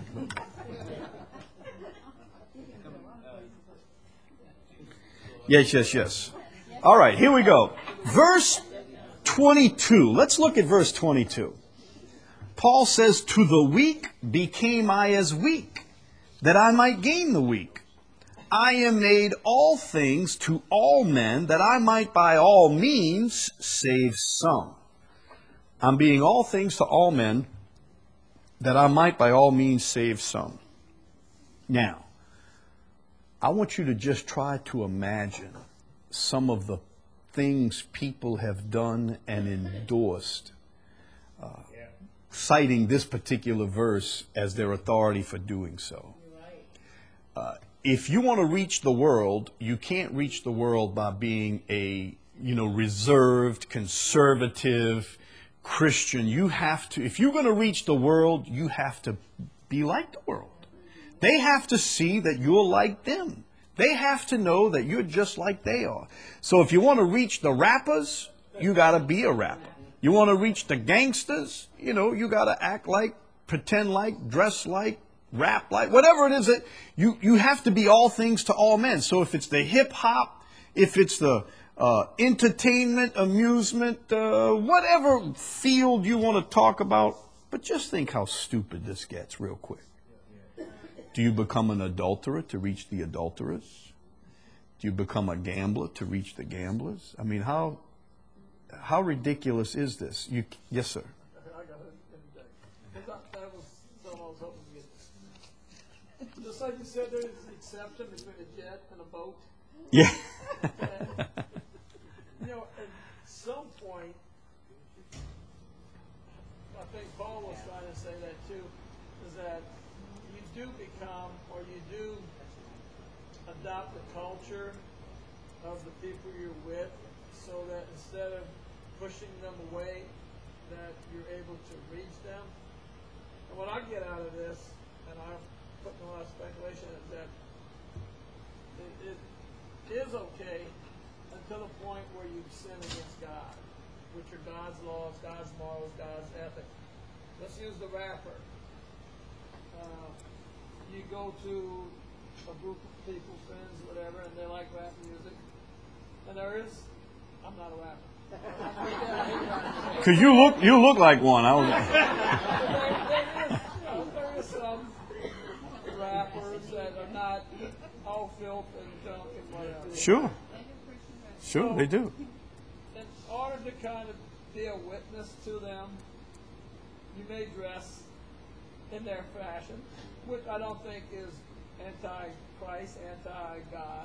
Yes, yes, yes. All right, here we go. Verse twenty-two. Let's look at verse twenty-two. Paul says, "To the weak became I as weak, that I might gain the weak. I am made all things to all men, that I might by all means save some." I'm being all things to all men, that I might by all means save some. Now, I want you to just try to imagine some of the things people have done and endorsed, uh, citing this particular verse as their authority for doing so. Uh, if you want to reach the world, you can't reach the world by being a, you know, reserved, conservative Christian. You have to, if you're going to reach the world, you have to be like the world. They have to see that you're like them. They have to know that you're just like they are. So if you want to reach the rappers, you got to be a rapper. You want to reach the gangsters, you know, you got to act like, pretend like, dress like, rap like, whatever it is that you, you have to be all things to all men. So if it's the hip hop, if it's the uh, entertainment, amusement, uh, whatever field you want to talk about, but just think how stupid this gets real quick. Do you become an adulterer to reach the adulterers? Do you become a gambler to reach the gamblers? I mean, how how ridiculous is this? You, yes, sir. I got it in the day. Because that was something I was hoping to get. Just like you said, there's an exception between a jet and a boat. Yeah. You know, at some point, I think Paul was trying to say that too, is that you do become, or you do adopt the culture of the people you're with, so that instead of pushing them away, that you're able to reach them. And what I get out of this, and I'm putting a lot of speculation, is that it, it is okay until the point where you sin against God, which are God's laws, God's morals, God's ethics. Let's use the rapper. Uh, you go to a group of people, friends, whatever, and they like rap music. And there is, I'm not a rapper. Because you look, you look like one. I was. there, there, is, you know, there is some rappers that are not all filth and junk and whatever. Sure. Sure, they do. In order to kind of be a witness to them, you may dress in their fashion, which I don't think is anti-Christ, anti-God.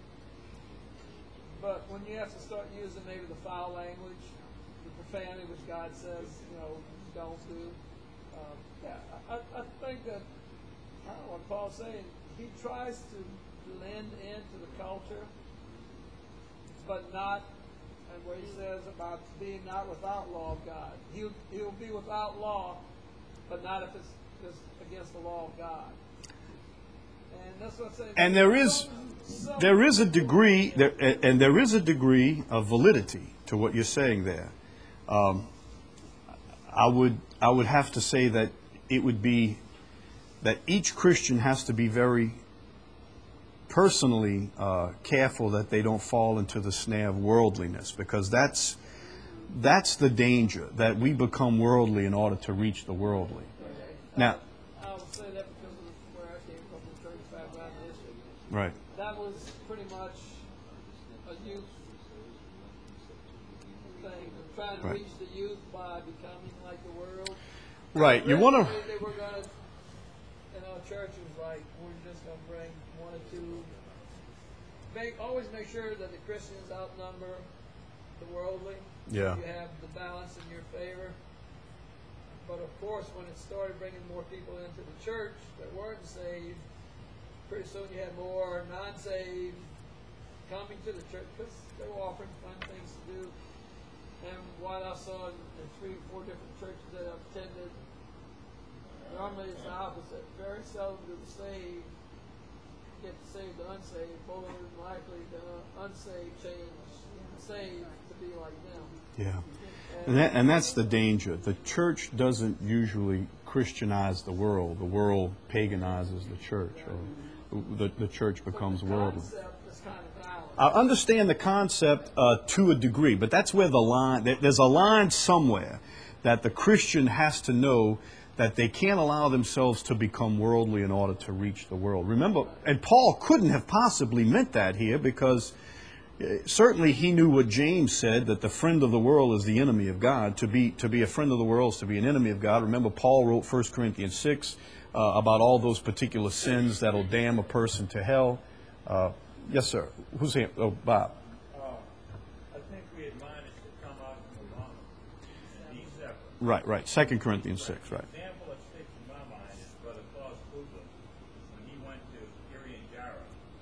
But when you have to start using maybe the foul language, the profanity, which God says, you know, don't do, um, yeah, I, I think that, I don't know what Paul's saying, he tries to blend into the culture, but not, and where he says about being not without law of God. He'll, he'll be without law, but not if it's, it's against the law of God. And that's what I'm saying. And there is, there is a degree, there, and there is a degree of validity to what you're saying there. Um, I would, I would have to say that it would be that each Christian has to be very personally uh, careful that they don't fall into the snare of worldliness, because that's that's the danger, that we become worldly in order to reach the worldly. Now, I will say that because of where I came from, the church background history. right. That was pretty much a youth thing, trying to Right. reach the youth by becoming like the world. Right. You want to. Originally, They were going to, in our church, it was like, we're just going to bring one or two. Make, always make sure that the Christians outnumber the worldly. Yeah. You have the balance in your favor. But of course, when it started bringing more people into the church that weren't saved, pretty soon you had more non-saved coming to the church because they were offering fun things to do. And what I saw in the three, four different churches that I've attended, normally it's the opposite. Very seldom do the saved get saved the unsaved. More than likely the unsaved change the saved to be like them. Yeah. And, that, and that's the danger. The church doesn't usually Christianize the world. The world paganizes the church, or the, the church becomes worldly. Concept is kind of valid. I understand the concept uh, to a degree, but that's where the line, there- there's a line somewhere that the Christian has to know that they can't allow themselves to become worldly in order to reach the world. Remember, and Paul couldn't have possibly meant that here, because uh, certainly he knew what James said, that the friend of the world is the enemy of God. To be, to be a friend of the world is to be an enemy of God. Remember, Paul wrote First Corinthians six uh, about all those particular sins that'll damn a person to hell. Uh, yes, sir. Who's here? Oh, Bob. Uh, I think we admonished to come out from the wrong. Be separate. Right, right. Second Corinthians six, right. The example that sticks in my mind is Brother Klaus Kugler, when he went to Irian Jara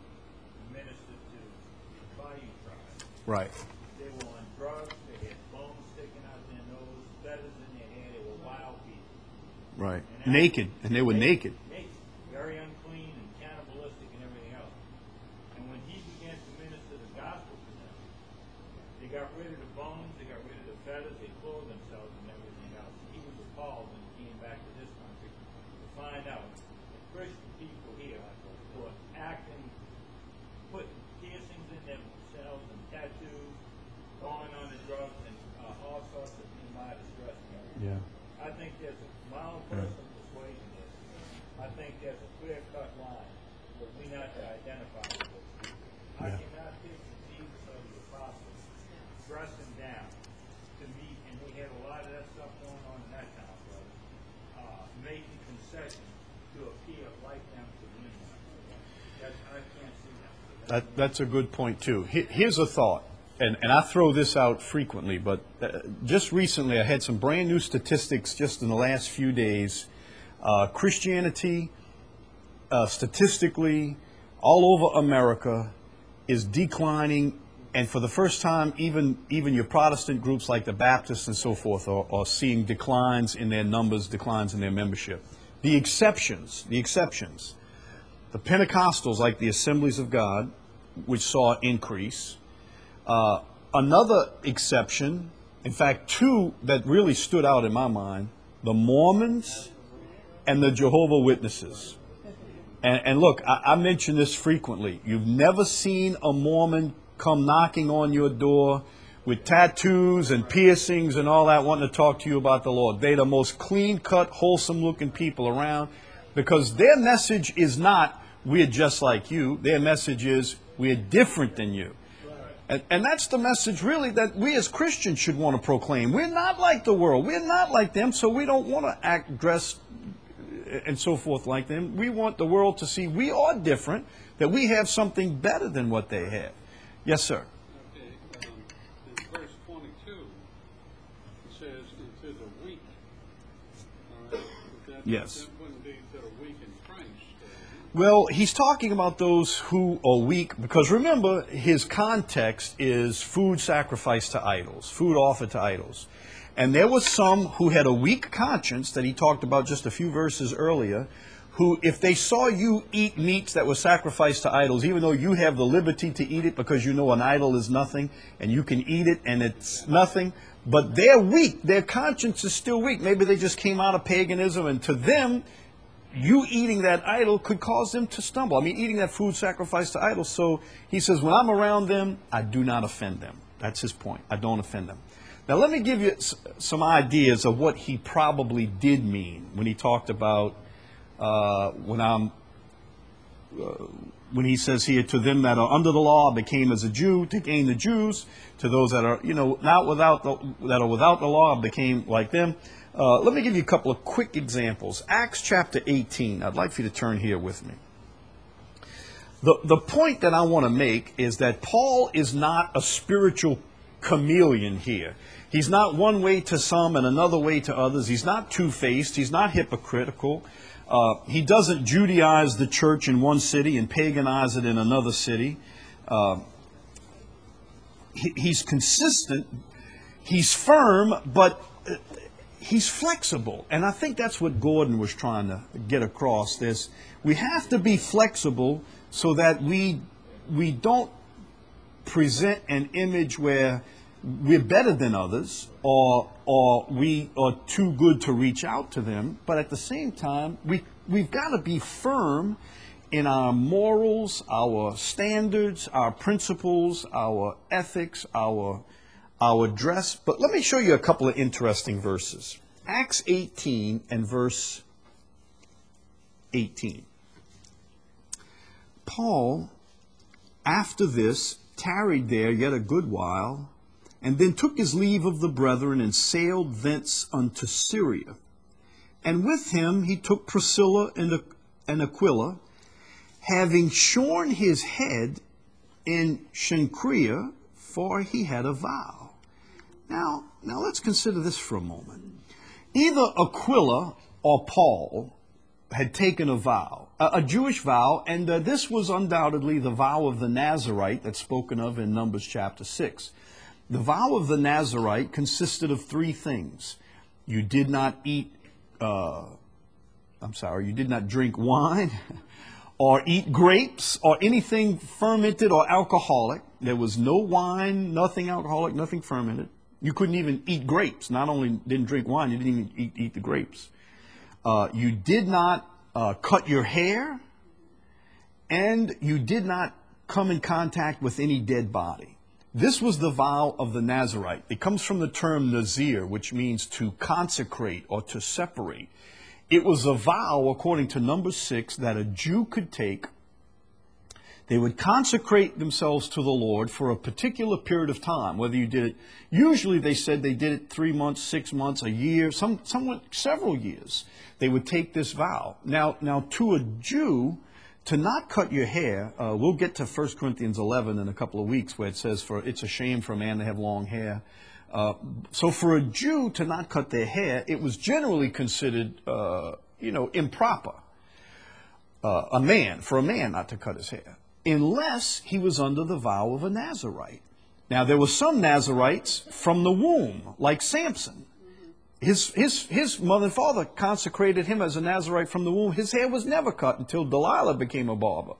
and ministered to the Bayou tribe. Right. They were on drugs, they had bones sticking out their nose, feathers in their hair, they were wild people. Right. Naked, and they were naked. Naked, very unclean and cannibalistic and everything else. And when he began to minister the gospel to them, they got rid of the bones, they got rid of the feathers, they clothed themselves and everything else. He was appalled when he came back to this country to find out that Christian people here were acting, putting piercings in themselves and tattoos, going on the drugs and uh, all sorts of things by distressing them. Yeah. I think there's a, my own personal persuasion is, I think there's a clear-cut line where we not to identify with those people. I Yeah. cannot picture Jesus or the apostles dressing down to meet, and we had a lot of that stuff going on in that town, brother, uh, making concessions to appear like them to anyone. That's, I can't see that. That, that's a good point, too. He- Here's a thought, and, and I throw this out frequently, but uh, just recently I had some brand new statistics just in the last few days. Uh, Christianity, uh, statistically, all over America, is declining, and for the first time, even, even your Protestant groups like the Baptists and so forth are, are seeing declines in their numbers, declines in their membership. The exceptions, the exceptions. The Pentecostals, like the Assemblies of God, which saw increase. Uh, another exception, in fact, two that really stood out in my mind, the Mormons and the Jehovah's Witnesses. And, and look, I, I mention this frequently. You've never seen a Mormon come knocking on your door with tattoos and piercings and all that, wanting to talk to you about the Lord. They're the most clean-cut, wholesome-looking people around, because their message is not, we're just like you. Their message is, we're different than you. And, and that's the message, really, that we as Christians should want to proclaim. We're not like the world. We're not like them, so we don't want to act, dress and so forth like them. We want the world to see we are different, that we have something better than what they have. Yes, sir. Okay, um, in verse twenty-two, it says, "And to the weak." All right, but that, Yes. that wouldn't be to the weak in Christ. uh, Well, he's talking about those who are weak, because remember, his context is food sacrificed to idols, food offered to idols. And there was some who had a weak conscience that he talked about just a few verses earlier, who, if they saw you eat meats that were sacrificed to idols, even though you have the liberty to eat it because you know an idol is nothing, and you can eat it and it's nothing, but they're weak, their conscience is still weak. Maybe they just came out of paganism, and to them, you eating that idol could cause them to stumble. I mean, eating that food sacrificed to idols. So he says, when I'm around them, I do not offend them. That's his point. I don't offend them. Now, let me give you s- some ideas of what he probably did mean when he talked about uh, when I'm uh, when he says here, to them that are under the law, I became as a Jew to gain the Jews. To those that are, you know, not without the, that are without the law, I became like them. Uh, let me give you a couple of quick examples. Acts chapter eighteen. I'd like for you to turn here with me. The, the point that I want to make is that Paul is not a spiritual chameleon here. He's not one way to some and another way to others. He's not two-faced. He's not hypocritical. Uh, he doesn't Judaize the church in one city and paganize it in another city. Uh, he, he's consistent. He's firm, but uh, he's flexible. And I think that's what Gordon was trying to get across. This, we have to be flexible so that we we don't present an image where we're better than others, or or we are too good to reach out to them. But at the same time, we we've got to be firm in our morals, our standards, our principles, our ethics, our our dress. But let me show you a couple of interesting verses. Acts eighteen and verse eighteen. Paul, after this, tarried there yet a good while, and then took his leave of the brethren, and sailed thence unto Syria. And with him he took Priscilla and, and Aquila, having shorn his head in Cenchrea, for he had a vow. Now, now let's consider this for a moment. Either Aquila or Paul had taken a vow, a, a Jewish vow, and uh, this was undoubtedly the vow of the Nazarite that's spoken of in Numbers chapter six. The vow of the Nazarite consisted of three things. You did not eat, uh, I'm sorry, you did not drink wine, or eat grapes, or anything fermented or alcoholic. There was no wine, nothing alcoholic, nothing fermented. You couldn't even eat grapes. Not only didn't drink wine, you didn't even eat, eat the grapes. Uh, you did not uh, cut your hair, and you did not come in contact with any dead body. This was the vow of the Nazarite. It comes from the term Nazir, which means to consecrate or to separate. It was a vow, according to Numbers six, that a Jew could take. They would consecrate themselves to the Lord for a particular period of time, whether you did it, usually they said they did it three months, six months, a year, some, somewhat several years. They would take this vow. Now, now to a Jew, to not cut your hair, uh, we'll get to First Corinthians eleven in a couple of weeks where it says, for it's a shame for a man to have long hair. Uh, so for a Jew to not cut their hair, it was generally considered, uh, you know, improper. Uh, a man, for a man not to cut his hair, unless he was under the vow of a Nazarite. Now, there were some Nazarites from the womb, like Samson. His, his, his mother and father consecrated him as a Nazarite from the womb. His hair was never cut until Delilah became a barber.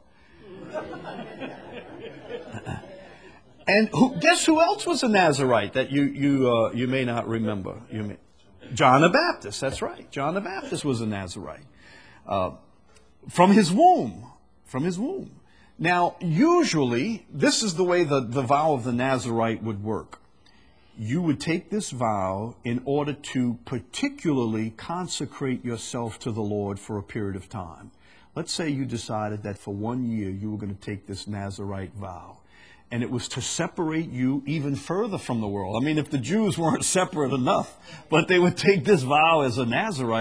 And who, guess who else was a Nazarite that you, you, uh, you may not remember? You may, John the Baptist, that's right. John the Baptist was a Nazarite. Uh, from his womb, from his womb. Now, usually, this is the way the, the vow of the Nazarite would work. You would take this vow in order to particularly consecrate yourself to the Lord for a period of time. Let's say you decided that for one year you were going to take this Nazarite vow. And it was to separate you even further from the world. I mean, if the Jews weren't separate enough, but they would take this vow as a Nazarite,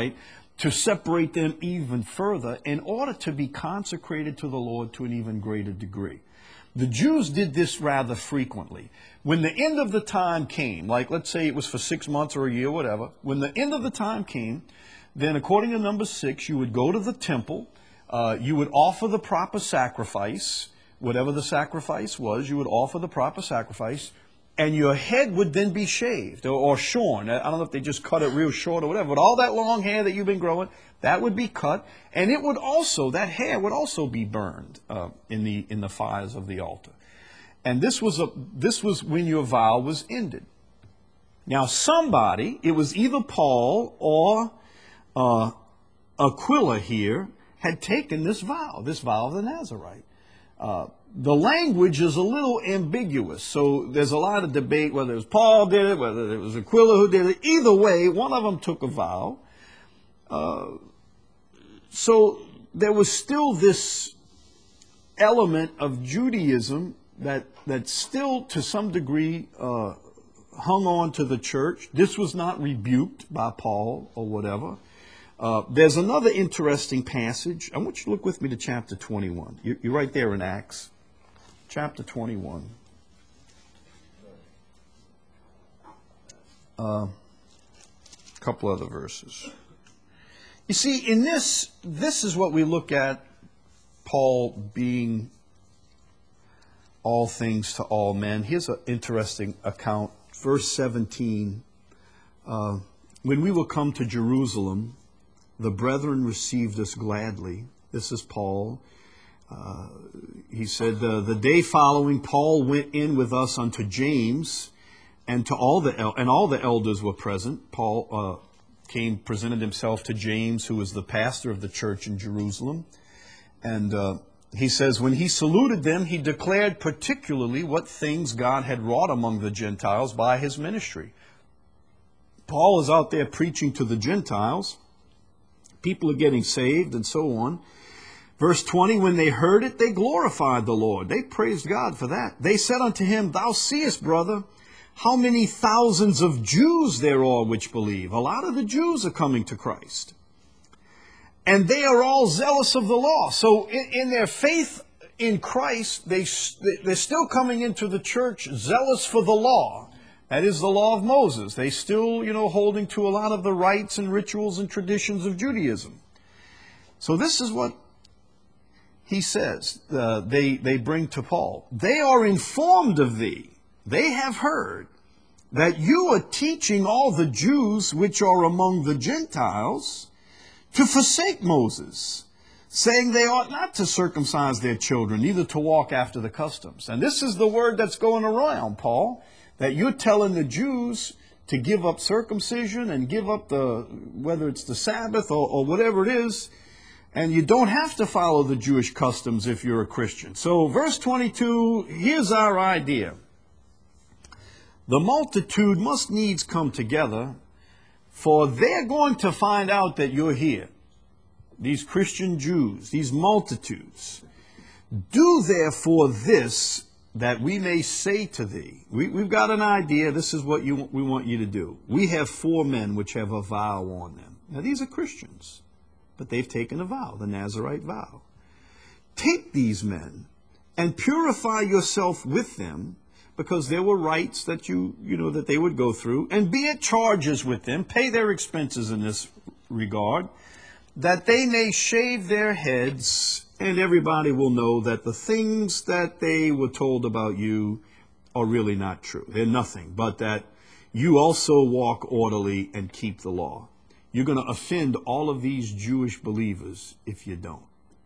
to separate them even further in order to be consecrated to the Lord to an even greater degree. The Jews did this rather frequently. When the end of the time came, like let's say it was for six months or a year, whatever, when the end of the time came, then according to number six, you would go to the temple, uh, you would offer the proper sacrifice, whatever the sacrifice was, you would offer the proper sacrifice, and your head would then be shaved or, or shorn. I don't know if they just cut it real short or whatever, but all that long hair that you've been growing, that would be cut, and it would also, that hair would also be burned uh, in the in the fires of the altar. And this was a this was when your vow was ended. Now somebody, it was either Paul or uh, Aquila here, had taken this vow, this vow of the Nazarite. Uh, the language is a little ambiguous, so there's a lot of debate whether it was Paul did it, whether it was Aquila who did it. Either way, one of them took a vow. Uh, so there was still this element of Judaism that that still, to some degree, uh, hung on to the church. This was not rebuked by Paul or whatever. Uh, there's another interesting passage. I want you to look with me to chapter twenty-one. You, you're right there in Acts. Chapter twenty-one. A uh, couple other verses. You see, in this, this is what we look at Paul being all things to all men. Here's an interesting account. Verse seventeen. Uh, when we will come to Jerusalem, the brethren received us gladly. This is Paul. Uh, he said, uh, the day following, Paul went in with us unto James, and to all the el- and all the elders were present. Paul uh, came, presented himself to James, who was the pastor of the church in Jerusalem. And uh, he says, when he saluted them, he declared particularly what things God had wrought among the Gentiles by his ministry. Paul is out there preaching to the Gentiles. People are getting saved and so on. Verse twenty, when they heard it, they glorified the Lord. They praised God for that. They said unto him, thou seest, brother, how many thousands of Jews there are which believe. A lot of the Jews are coming to Christ. And they are all zealous of the law. So in, in their faith in Christ, they, they're still coming into the church zealous for the law. That is the law of Moses. They still, you know, holding to a lot of the rites and rituals and traditions of Judaism. So this is what he says, uh, they, they bring to Paul. They are informed of thee. They have heard that you are teaching all the Jews which are among the Gentiles to forsake Moses, saying they ought not to circumcise their children, neither to walk after the customs. And this is the word that's going around, Paul, that you're telling the Jews to give up circumcision and give up the, whether it's the Sabbath or, or whatever it is, and you don't have to follow the Jewish customs if you're a Christian. So verse twenty-two, here's our idea. The multitude must needs come together, for they're going to find out that you're here. These Christian Jews, these multitudes. Do therefore this, that we may say to thee. We, we've got an idea. This is what you, we want you to do. We have four men which have a vow on them. Now these are Christians, but they've taken a vow, the Nazarite vow. Take these men and purify yourself with them, because there were rites that you, you know, that they would go through, and be at charges with them, pay their expenses in this regard, that they may shave their heads, and everybody will know that the things that they were told about you are really not true. They're nothing, but that you also walk orderly and keep the law. You're going to offend all of these Jewish believers if you don't.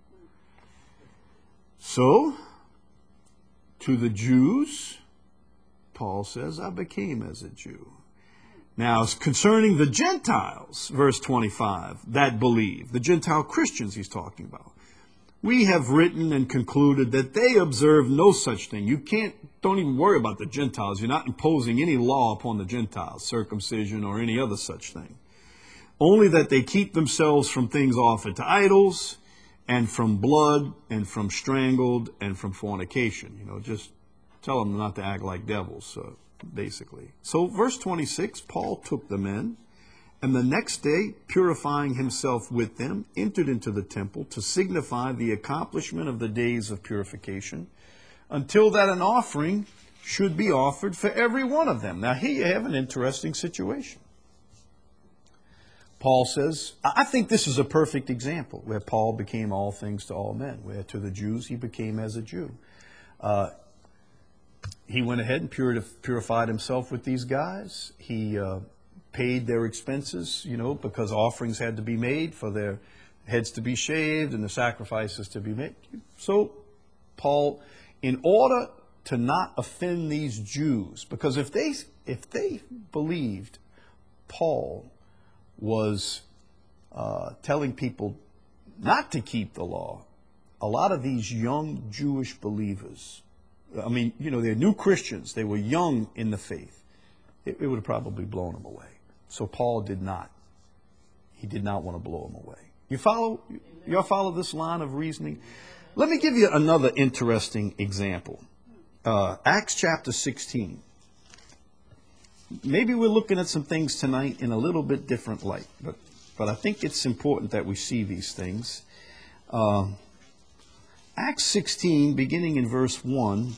So, to the Jews, Paul says, I became as a Jew. Now, concerning the Gentiles, verse twenty-five, that believe, the Gentile Christians he's talking about, we have written and concluded that they observe no such thing. You can't, don't even worry about the Gentiles. You're not imposing any law upon the Gentiles, circumcision or any other such thing. Only that they keep themselves from things offered to idols, and from blood, and from strangled, and from fornication. You know, just tell them not to act like devils, uh, basically. So verse twenty-six, Paul took the men And the next day, purifying himself with them, entered into the temple to signify the accomplishment of the days of purification, until that an offering should be offered for every one of them. Now here you have an interesting situation. Paul says, I think this is a perfect example where Paul became all things to all men, where to the Jews he became as a Jew. Uh, he went ahead and purified himself with these guys. He uh, paid their expenses, you know, because offerings had to be made for their heads to be shaved and the sacrifices to be made. So Paul, in order to not offend these Jews, because if they if they believed Paul was uh, telling people not to keep the law, a lot of these young Jewish believers, I mean, you know, they're new Christians, they were young in the faith, it, it would have probably blown them away. So Paul did not. He did not want to blow them away. You follow? You all follow this line of reasoning? Let me give you another interesting example. Uh, Acts chapter sixteen. Maybe we're looking at some things tonight in a little bit different light, but, but I think it's important that we see these things. Uh, Acts sixteen, beginning in verse one,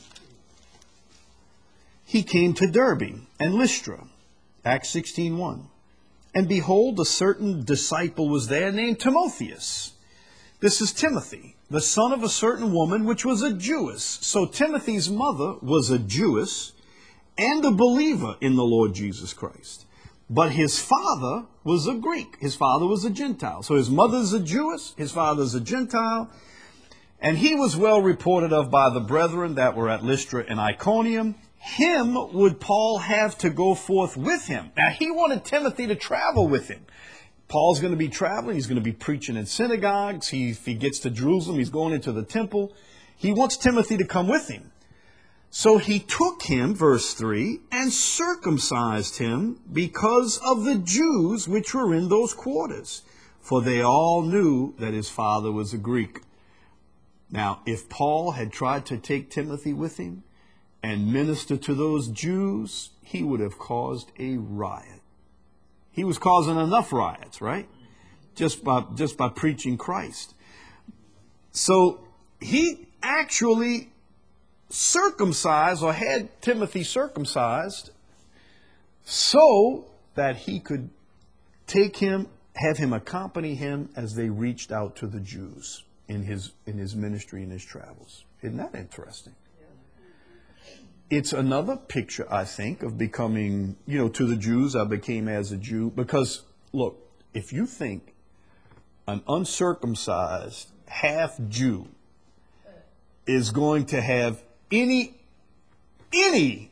he came to Derbe and Lystra. Acts sixteen one. And behold, a certain disciple was there named Timotheus. This is Timothy, the son of a certain woman which was a Jewess. So Timothy's mother was a Jewess and a believer in the Lord Jesus Christ. But his father was a Greek. His father was a Gentile. So his mother's a Jewess, his father's a Gentile. And he was well reported of by the brethren that were at Lystra and Iconium. Him would Paul have to go forth with him. Now, he wanted Timothy to travel with him. Paul's going to be traveling. He's going to be preaching in synagogues. He, if he gets to Jerusalem, he's going into the temple. He wants Timothy to come with him. So he took him, verse three, and circumcised him because of the Jews which were in those quarters. For they all knew that his father was a Greek. Now, if Paul had tried to take Timothy with him and minister to those Jews, he would have caused a riot. He was causing enough riots, right? Just by, just by preaching Christ. So he actually circumcised, or had Timothy circumcised, so that he could take him, have him accompany him as they reached out to the Jews in his, in his ministry and his travels. Isn't that interesting? It's another picture, I think, of becoming, you know, to the Jews, I became as a Jew. Because, look, if you think an uncircumcised half-Jew is going to have any, any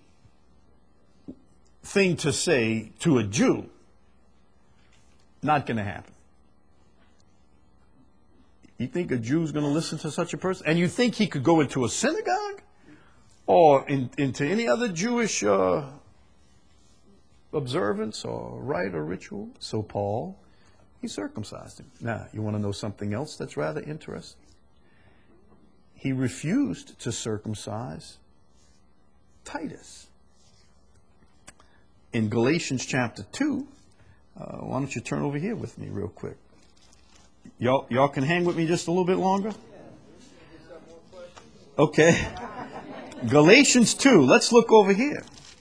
thing to say to a Jew, not going to happen. You think a Jew's going to listen to such a person? And you think he could go into a synagogue? Or in, into any other Jewish uh, observance or rite or ritual? So Paul, he circumcised him. Now, you want to know something else that's rather interesting? He refused to circumcise Titus. In Galatians chapter two, uh, why don't you turn over here with me real quick? Y'all, y'all can hang with me just a little bit longer? Okay. Galatians two, let's look over here.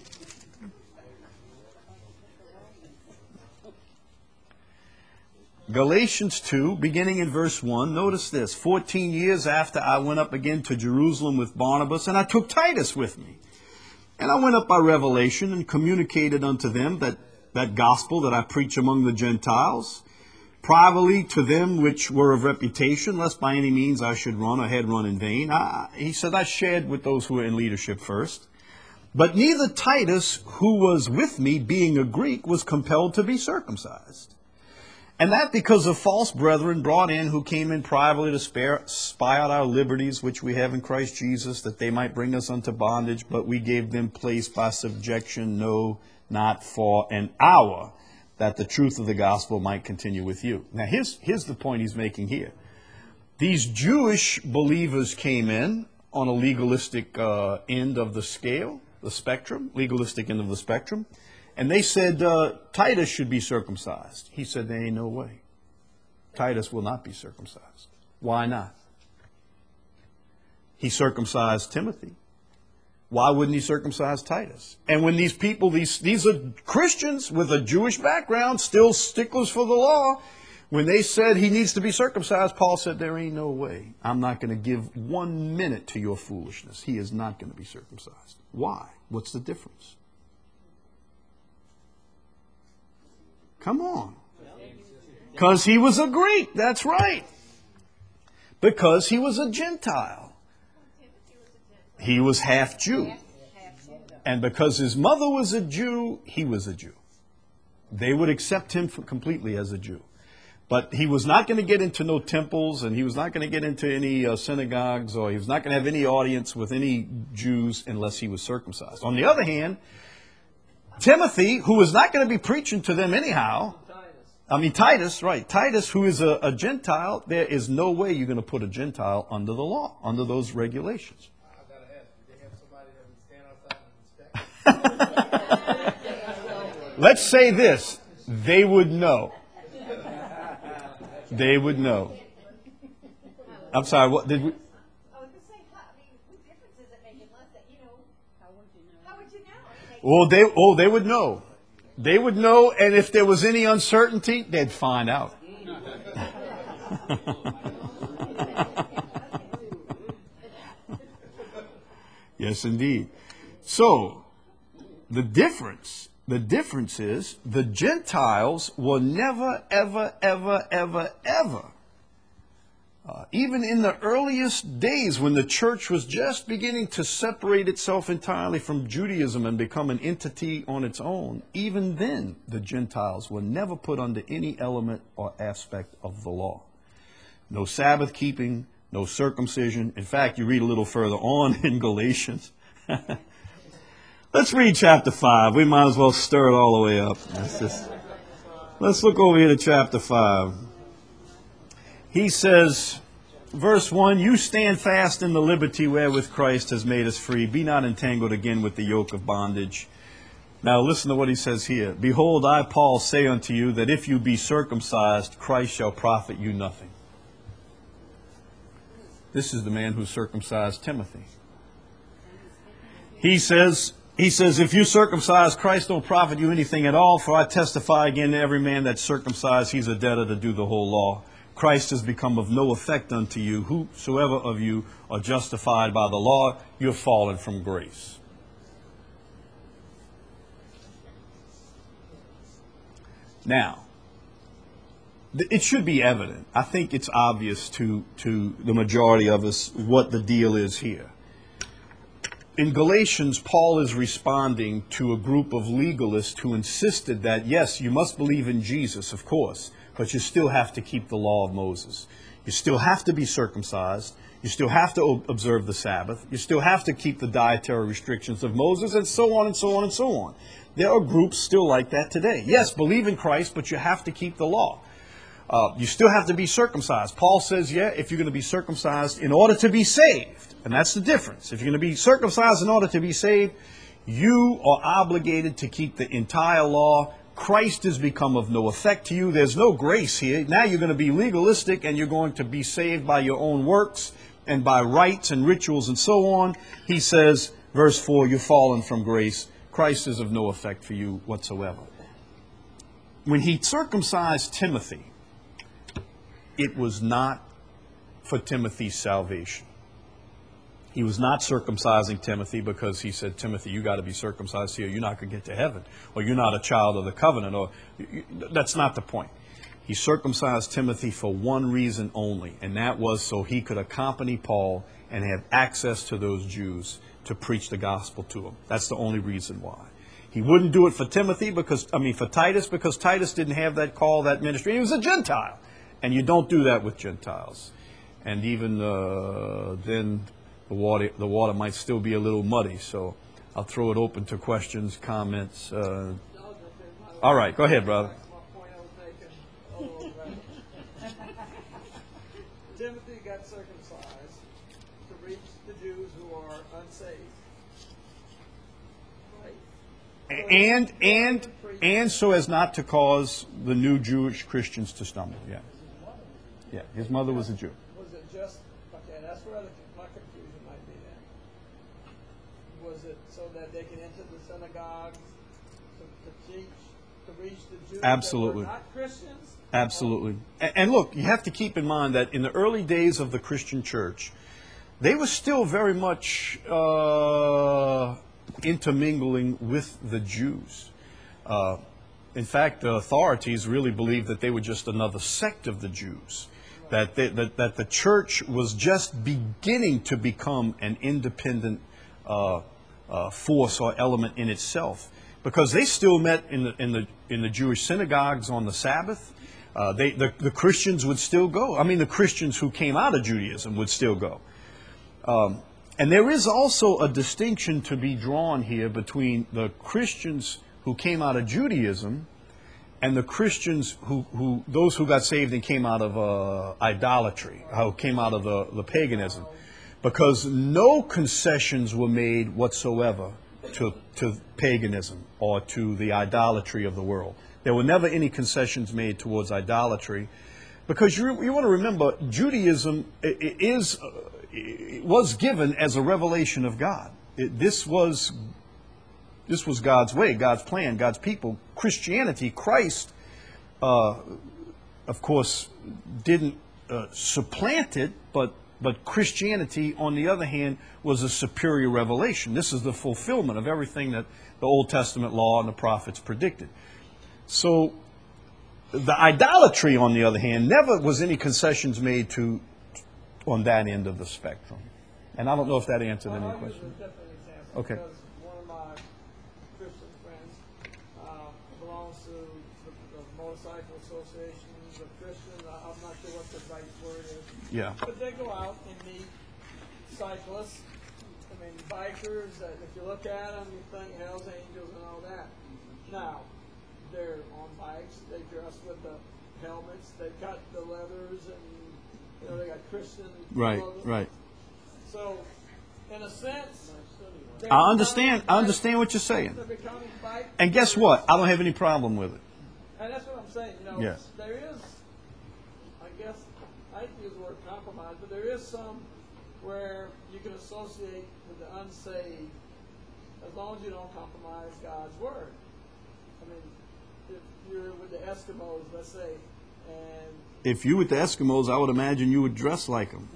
Galatians two, beginning in verse one, notice this. Fourteen years after I went up again to Jerusalem with Barnabas, and I took Titus with me. And I went up by revelation and communicated unto them that, that gospel that I preach among the Gentiles, privately to them which were of reputation, lest by any means I should run or had run in vain. I, he said, I shared with those who were in leadership first. But neither Titus, who was with me, being a Greek, was compelled to be circumcised. And that because of false brethren brought in, who came in privately to spare, spy out our liberties, which we have in Christ Jesus, that they might bring us unto bondage. But we gave them place by subjection, no, not for an hour, that the truth of the gospel might continue with you. Now, here's, here's the point he's making here. These Jewish believers came in on a legalistic uh, end of the scale, the spectrum, legalistic end of the spectrum. And they said, uh, Titus should be circumcised. He said, there ain't no way. Titus will not be circumcised. Why not? He circumcised Timothy. Why wouldn't he circumcise Titus? And when these people, these, these are Christians with a Jewish background, still sticklers for the law, when they said he needs to be circumcised, Paul said, there ain't no way. I'm not going to give one minute to your foolishness. He is not going to be circumcised. Why? What's the difference? Come on. Because he was a Greek. That's right. Because he was a Gentile. He was half Jew. And because his mother was a Jew, he was a Jew. They would accept him for completely as a Jew. But he was not going to get into no temples, and he was not going to get into any uh, synagogues, or he was not going to have any audience with any Jews unless he was circumcised. On the other hand, Timothy, who was not going to be preaching to them anyhow, I mean Titus, right, Titus, who is a, a Gentile, there is no way you're going to put a Gentile under the law, under those regulations. I've got to ask, did they have somebody that would stand outside and inspect? Let's say this, they would know. They would know. I'm sorry, what did we? I was going to say, how, I mean, what difference does it make unless that, you know, how would you know? How would you know? I mean, Well, they, oh, they would know. They would know, and if there was any uncertainty, they'd find out. Yes, indeed. So, the difference, the difference is the Gentiles were never, ever, ever, ever, ever, uh, even in the earliest days when the church was just beginning to separate itself entirely from Judaism and become an entity on its own, even then the Gentiles were never put under any element or aspect of the law. No Sabbath keeping, no circumcision. In fact, you read a little further on in Galatians. Let's read chapter five. We might as well stir it all the way up. Let's just, let's look over here to chapter five. He says, verse one, you stand fast in the liberty wherewith Christ has made us free. Be not entangled again with the yoke of bondage. Now listen to what he says here. Behold, I, Paul, say unto you that if you be circumcised, Christ shall profit you nothing. This is the man who circumcised Timothy. He says, he says, if you circumcise, Christ don't profit you anything at all. For I testify again to every man that's circumcised, he's a debtor to do the whole law. Christ has become of no effect unto you. Whosoever of you are justified by the law, you're fallen from grace. Now, it should be evident. I think it's obvious to, to the majority of us what the deal is here. In Galatians, Paul is responding to a group of legalists who insisted that, yes, you must believe in Jesus, of course, but you still have to keep the law of Moses. You still have to be circumcised. You still have to observe the Sabbath. You still have to keep the dietary restrictions of Moses, and so on and so on and so on. There are groups still like that today. Yes, believe in Christ, but you have to keep the law. Uh, you still have to be circumcised. Paul says, yeah, if you're going to be circumcised in order to be saved, and that's the difference. If you're going to be circumcised in order to be saved, you are obligated to keep the entire law. Christ has become of no effect to you. There's no grace here. Now you're going to be legalistic and you're going to be saved by your own works and by rites and rituals and so on. He says, verse four, you're fallen from grace. Christ is of no effect for you whatsoever. When he circumcised Timothy, it was not for Timothy's salvation. He was not circumcising Timothy because he said, Timothy, you got to be circumcised here. You're not going to get to heaven. Or you're not a child of the covenant. Or that's not the point. He circumcised Timothy for one reason only, and that was so he could accompany Paul and have access to those Jews to preach the gospel to them. That's the only reason why. He wouldn't do it for Timothy because, I mean, for Titus, because Titus didn't have that call, that ministry. He was a Gentile. And you don't do that with Gentiles. And even uh, then, the water, the water might still be a little muddy. So I'll throw it open to questions, comments. Uh, all right, go ahead, brother. Timothy got circumcised to reach the Jews who are unsaved. Right? And and and so as not to cause the new Jewish Christians to stumble. Yeah, yeah. His mother was a Jew. Was it just okay? That's where the, my confusion might be. Then was it so that they can enter the synagogues to, to teach, to reach the Jews Absolutely. that were not Christians? Absolutely. And, and look, you have to keep in mind that in the early days of the Christian church, they were still very much uh, intermingling with the Jews. Uh, in fact, the authorities really believed that they were just another sect of the Jews, that, they, that, that the church was just beginning to become an independent uh, uh, force or element in itself, because they still met in the, in the, in the Jewish synagogues on the Sabbath. Uh, they, the, the Christians would still go. I mean, the Christians who came out of Judaism would still go. Um, and there is also a distinction to be drawn here between the Christians who came out of Judaism and the Christians who, who those who got saved and came out of uh, idolatry, who came out of the, the paganism, because no concessions were made whatsoever to, to paganism or to the idolatry of the world. There were never any concessions made towards idolatry, because you, you want to remember, Judaism is uh, was given as a revelation of God. It, this was this was God's way, God's plan, God's people. Christianity, Christ, uh, of course, didn't uh, supplant it, but but Christianity, on the other hand, was a superior revelation. This is the fulfillment of everything that the Old Testament law and the prophets predicted. So the idolatry, on the other hand, never was any concessions made to on that end of the spectrum. And I don't know if that answered any I'll use question. a different example. Okay. Because one of my Christian friends uh, belongs to the, the Motorcycle Association. He's a Christian. I- I'm not sure what the right word is. Yeah. But they go out and meet cyclists. I mean, bikers. That if you look at them, you think Hell's Angels and all that. Now, they're on bikes. They dress with the helmets. They've got the leathers, and you know they got Christian Right, clothing. right. So, in a sense, they're I understand. I becoming understand what you're saying. bike- They're becoming bike. And guess what? I don't have any problem with it. And that's what I'm saying. You know, Yeah. there is, I guess, I hate to use the word compromise, but there is some where you can associate with the unsaved as long as you don't compromise God's word. I mean, if you're with the Eskimos, let's say, and If you with the Eskimos, I would imagine you would dress like them.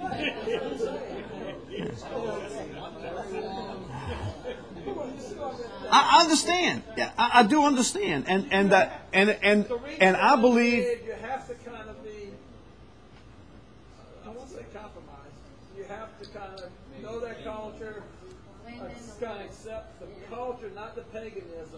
I I understand. Yeah, I, I do understand, and and that and and the reason and I why believe. you have to kind of be, I won't say compromise. You have to kind of know that culture, uh, kind of accept the culture, not the paganism.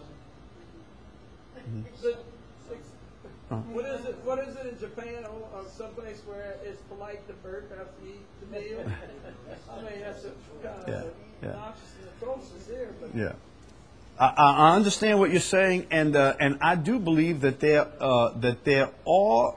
The, What is it? What is it in Japan or, or someplace where it's polite to burp after you eat the meal? I mean, that's a kind of Yeah, yeah. obnoxious and atrocious here, but Yeah. I, I understand what you're saying, and uh, and I do believe that there uh, that there are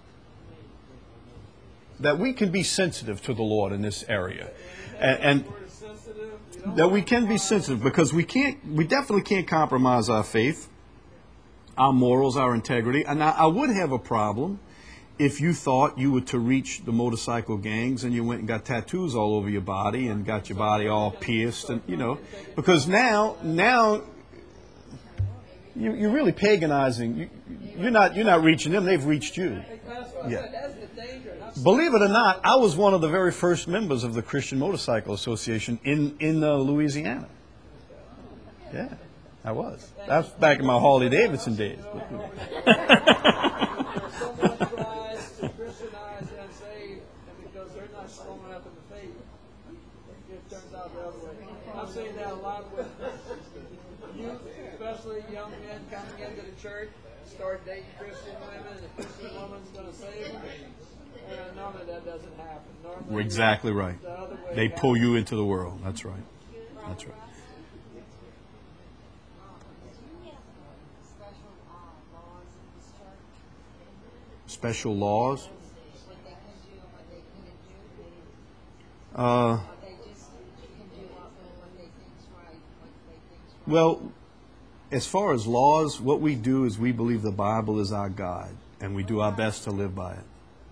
that we can be sensitive to the Lord in this area, and, and we're sensitive. You don't that we can be sensitive because we can't we definitely can't compromise our faith, our morals, our integrity. And I, I would have a problem if you thought you were to reach the motorcycle gangs and you went and got tattoos all over your body and got your body all pierced, and you know, because now now you, you're really paganizing. You, you're not you're not reaching them; they've reached you. That's what I Yeah. said. That's the danger. And I've Believe it or not, I was one of the very first members of the Christian Motorcycle Association in in uh, Louisiana. Yeah, I was. That was back in my Harley Davidson days. someone tries to Christianize the unsaved, and because they're not strong enough in the faith, it turns out the other way. I'm saying that a lot with youth, especially young men coming into the church, start dating Christian women, and the Christian woman's going to save them. And normally that doesn't happen. Normally We're exactly right. the other way They pull happens. you into the world. That's right. That's right. Special uh, laws in this church, Special laws. what they can do and what they couldn't do. Uh, They just can do what, what they think's right, what they think's right. well, as far as laws, what we do is we believe the Bible is our guide, and we do our best to live by it.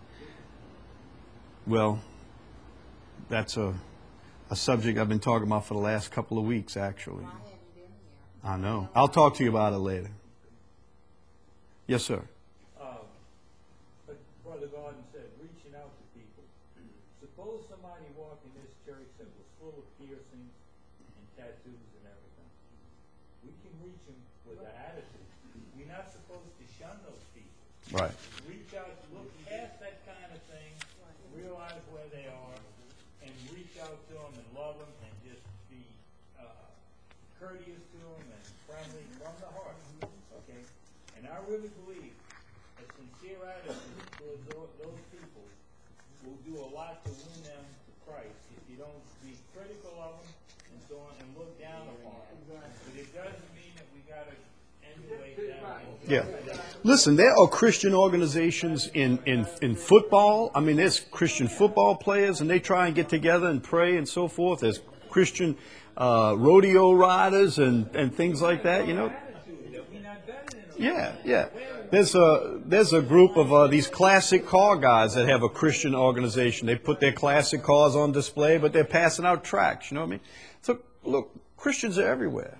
Well, that's a, a subject I've been talking about for the last couple of weeks, actually. I know. I'll talk to you about it later. Yes, sir. Uh, but Brother Gordon said, reaching out to people. Suppose somebody walked in this church that was full of piercings and tattoos and everything. We can reach them with an attitude. We're not supposed to shun those people. Right. Reach out, look past that kind of thing, realize where they are, and reach out to them and love them and just be uh, courteous to them and friendly from the heart. Okay? And I really believe a sincere attitude towards tho- those people will do a lot to win them to Christ if you don't be critical of them and so on and look down upon them. But it doesn't mean that we got to emulate them. Yeah. Listen, there are Christian organizations in, in, in football. I mean, there's Christian football players, and they try and get together and pray and so forth. There's Christian uh, rodeo riders and, and things like that, you know. Yeah, yeah. There's a there's a group of uh, these classic car guys that have a Christian organization. They put their classic cars on display, but they're passing out tracts. You know what I mean? So look, Christians are everywhere.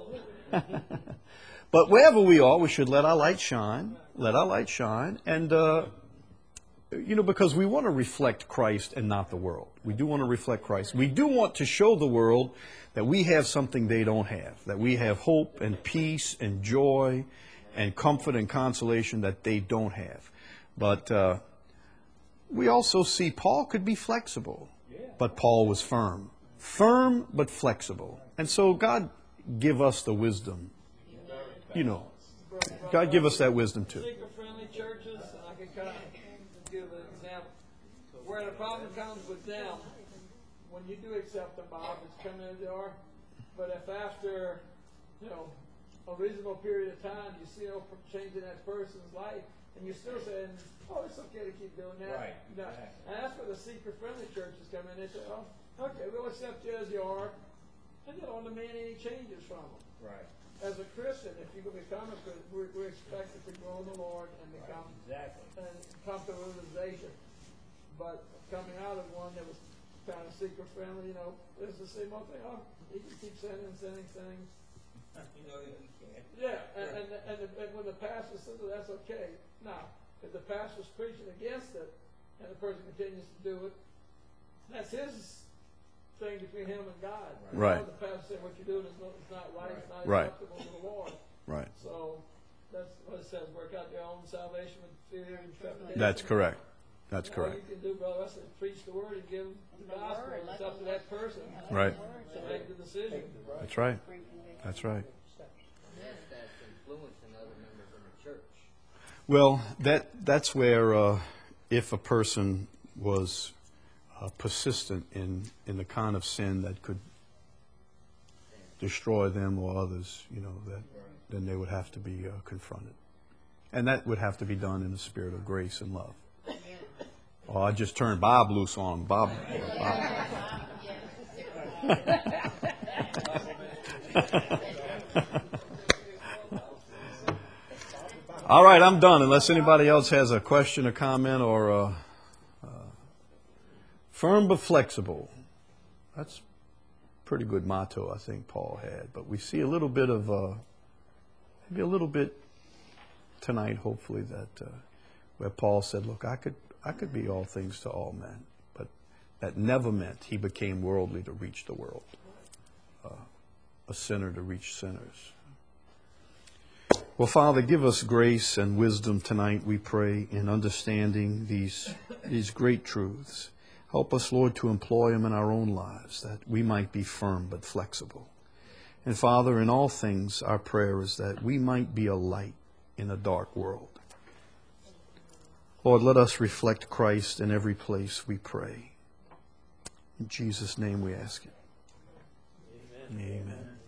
But wherever we are, we should let our light shine. Let our light shine, and uh, you know, because we want to reflect Christ and not the world. We do want to reflect Christ. We do want to show the world that we have something they don't have. That we have hope and peace and joy and comfort and consolation that they don't have. But uh, we also see Paul could be flexible, but Paul was firm. Firm but flexible. And so God give us the wisdom. You know, God give us that wisdom too. Seeker-friendly churches, and I can kind of give an example. Where the problem comes with them, when you do accept them, Bob, it's coming in the door. But if after, you know, a reasonable period of time, you see no change in that person's life, and you're still saying, oh, it's okay to keep doing that. Right. No. And that's where the seeker-friendly churches come in. They say, oh, okay, we'll accept you as you are, and they don't demand any changes from them. Right. As a Christian, if you become a Christian, we're, we're expected to grow in the Lord and become Exactly. and come to realization. But coming out of one that was kind of seeker-friendly, you know, it's the same old thing. Oh, he can keep sinning, sinning, sinning. You know, you can't. Yeah, and, and, and, the, and when the pastor says it, that's okay. Now, if the pastor's preaching against it, and the person continues to do it, that's his thing between him and God. Right. The pastor saying what you're doing is not, it's not right, it's not Right. acceptable to the Lord. Right. So that's what it says, work out your own salvation with fear and trepidation. That's correct. That's All correct. you can do, brother, is preach the word and give the gospel. It's up to that person Right. to make the decision. That's right. That's right. That's influencing other members of the church. Well, that that's where uh, if a person was uh, persistent in, in the kind of sin that could destroy them or others, you know, that then they would have to be uh, confronted. And that would have to be done in a spirit of grace and love. Oh, I just turned Bob loose on him. Bob. Bob. All right, I'm done. Unless anybody else has a question, a comment, or a, uh, firm but flexible. That's a pretty good motto I think Paul had. But we see a little bit of, uh, maybe a little bit tonight, hopefully, that uh, where Paul said, "Look, I could, I could be all things to all men," but that never meant he became worldly to reach the world, uh, a sinner to reach sinners. Well, Father, give us grace and wisdom tonight, we pray, in understanding these, these great truths. Help us, Lord, to employ them in our own lives, that we might be firm but flexible. And Father, in all things, our prayer is that we might be a light in a dark world. Lord, let us reflect Christ in every place we pray. In Jesus' name we ask it. Amen. Amen.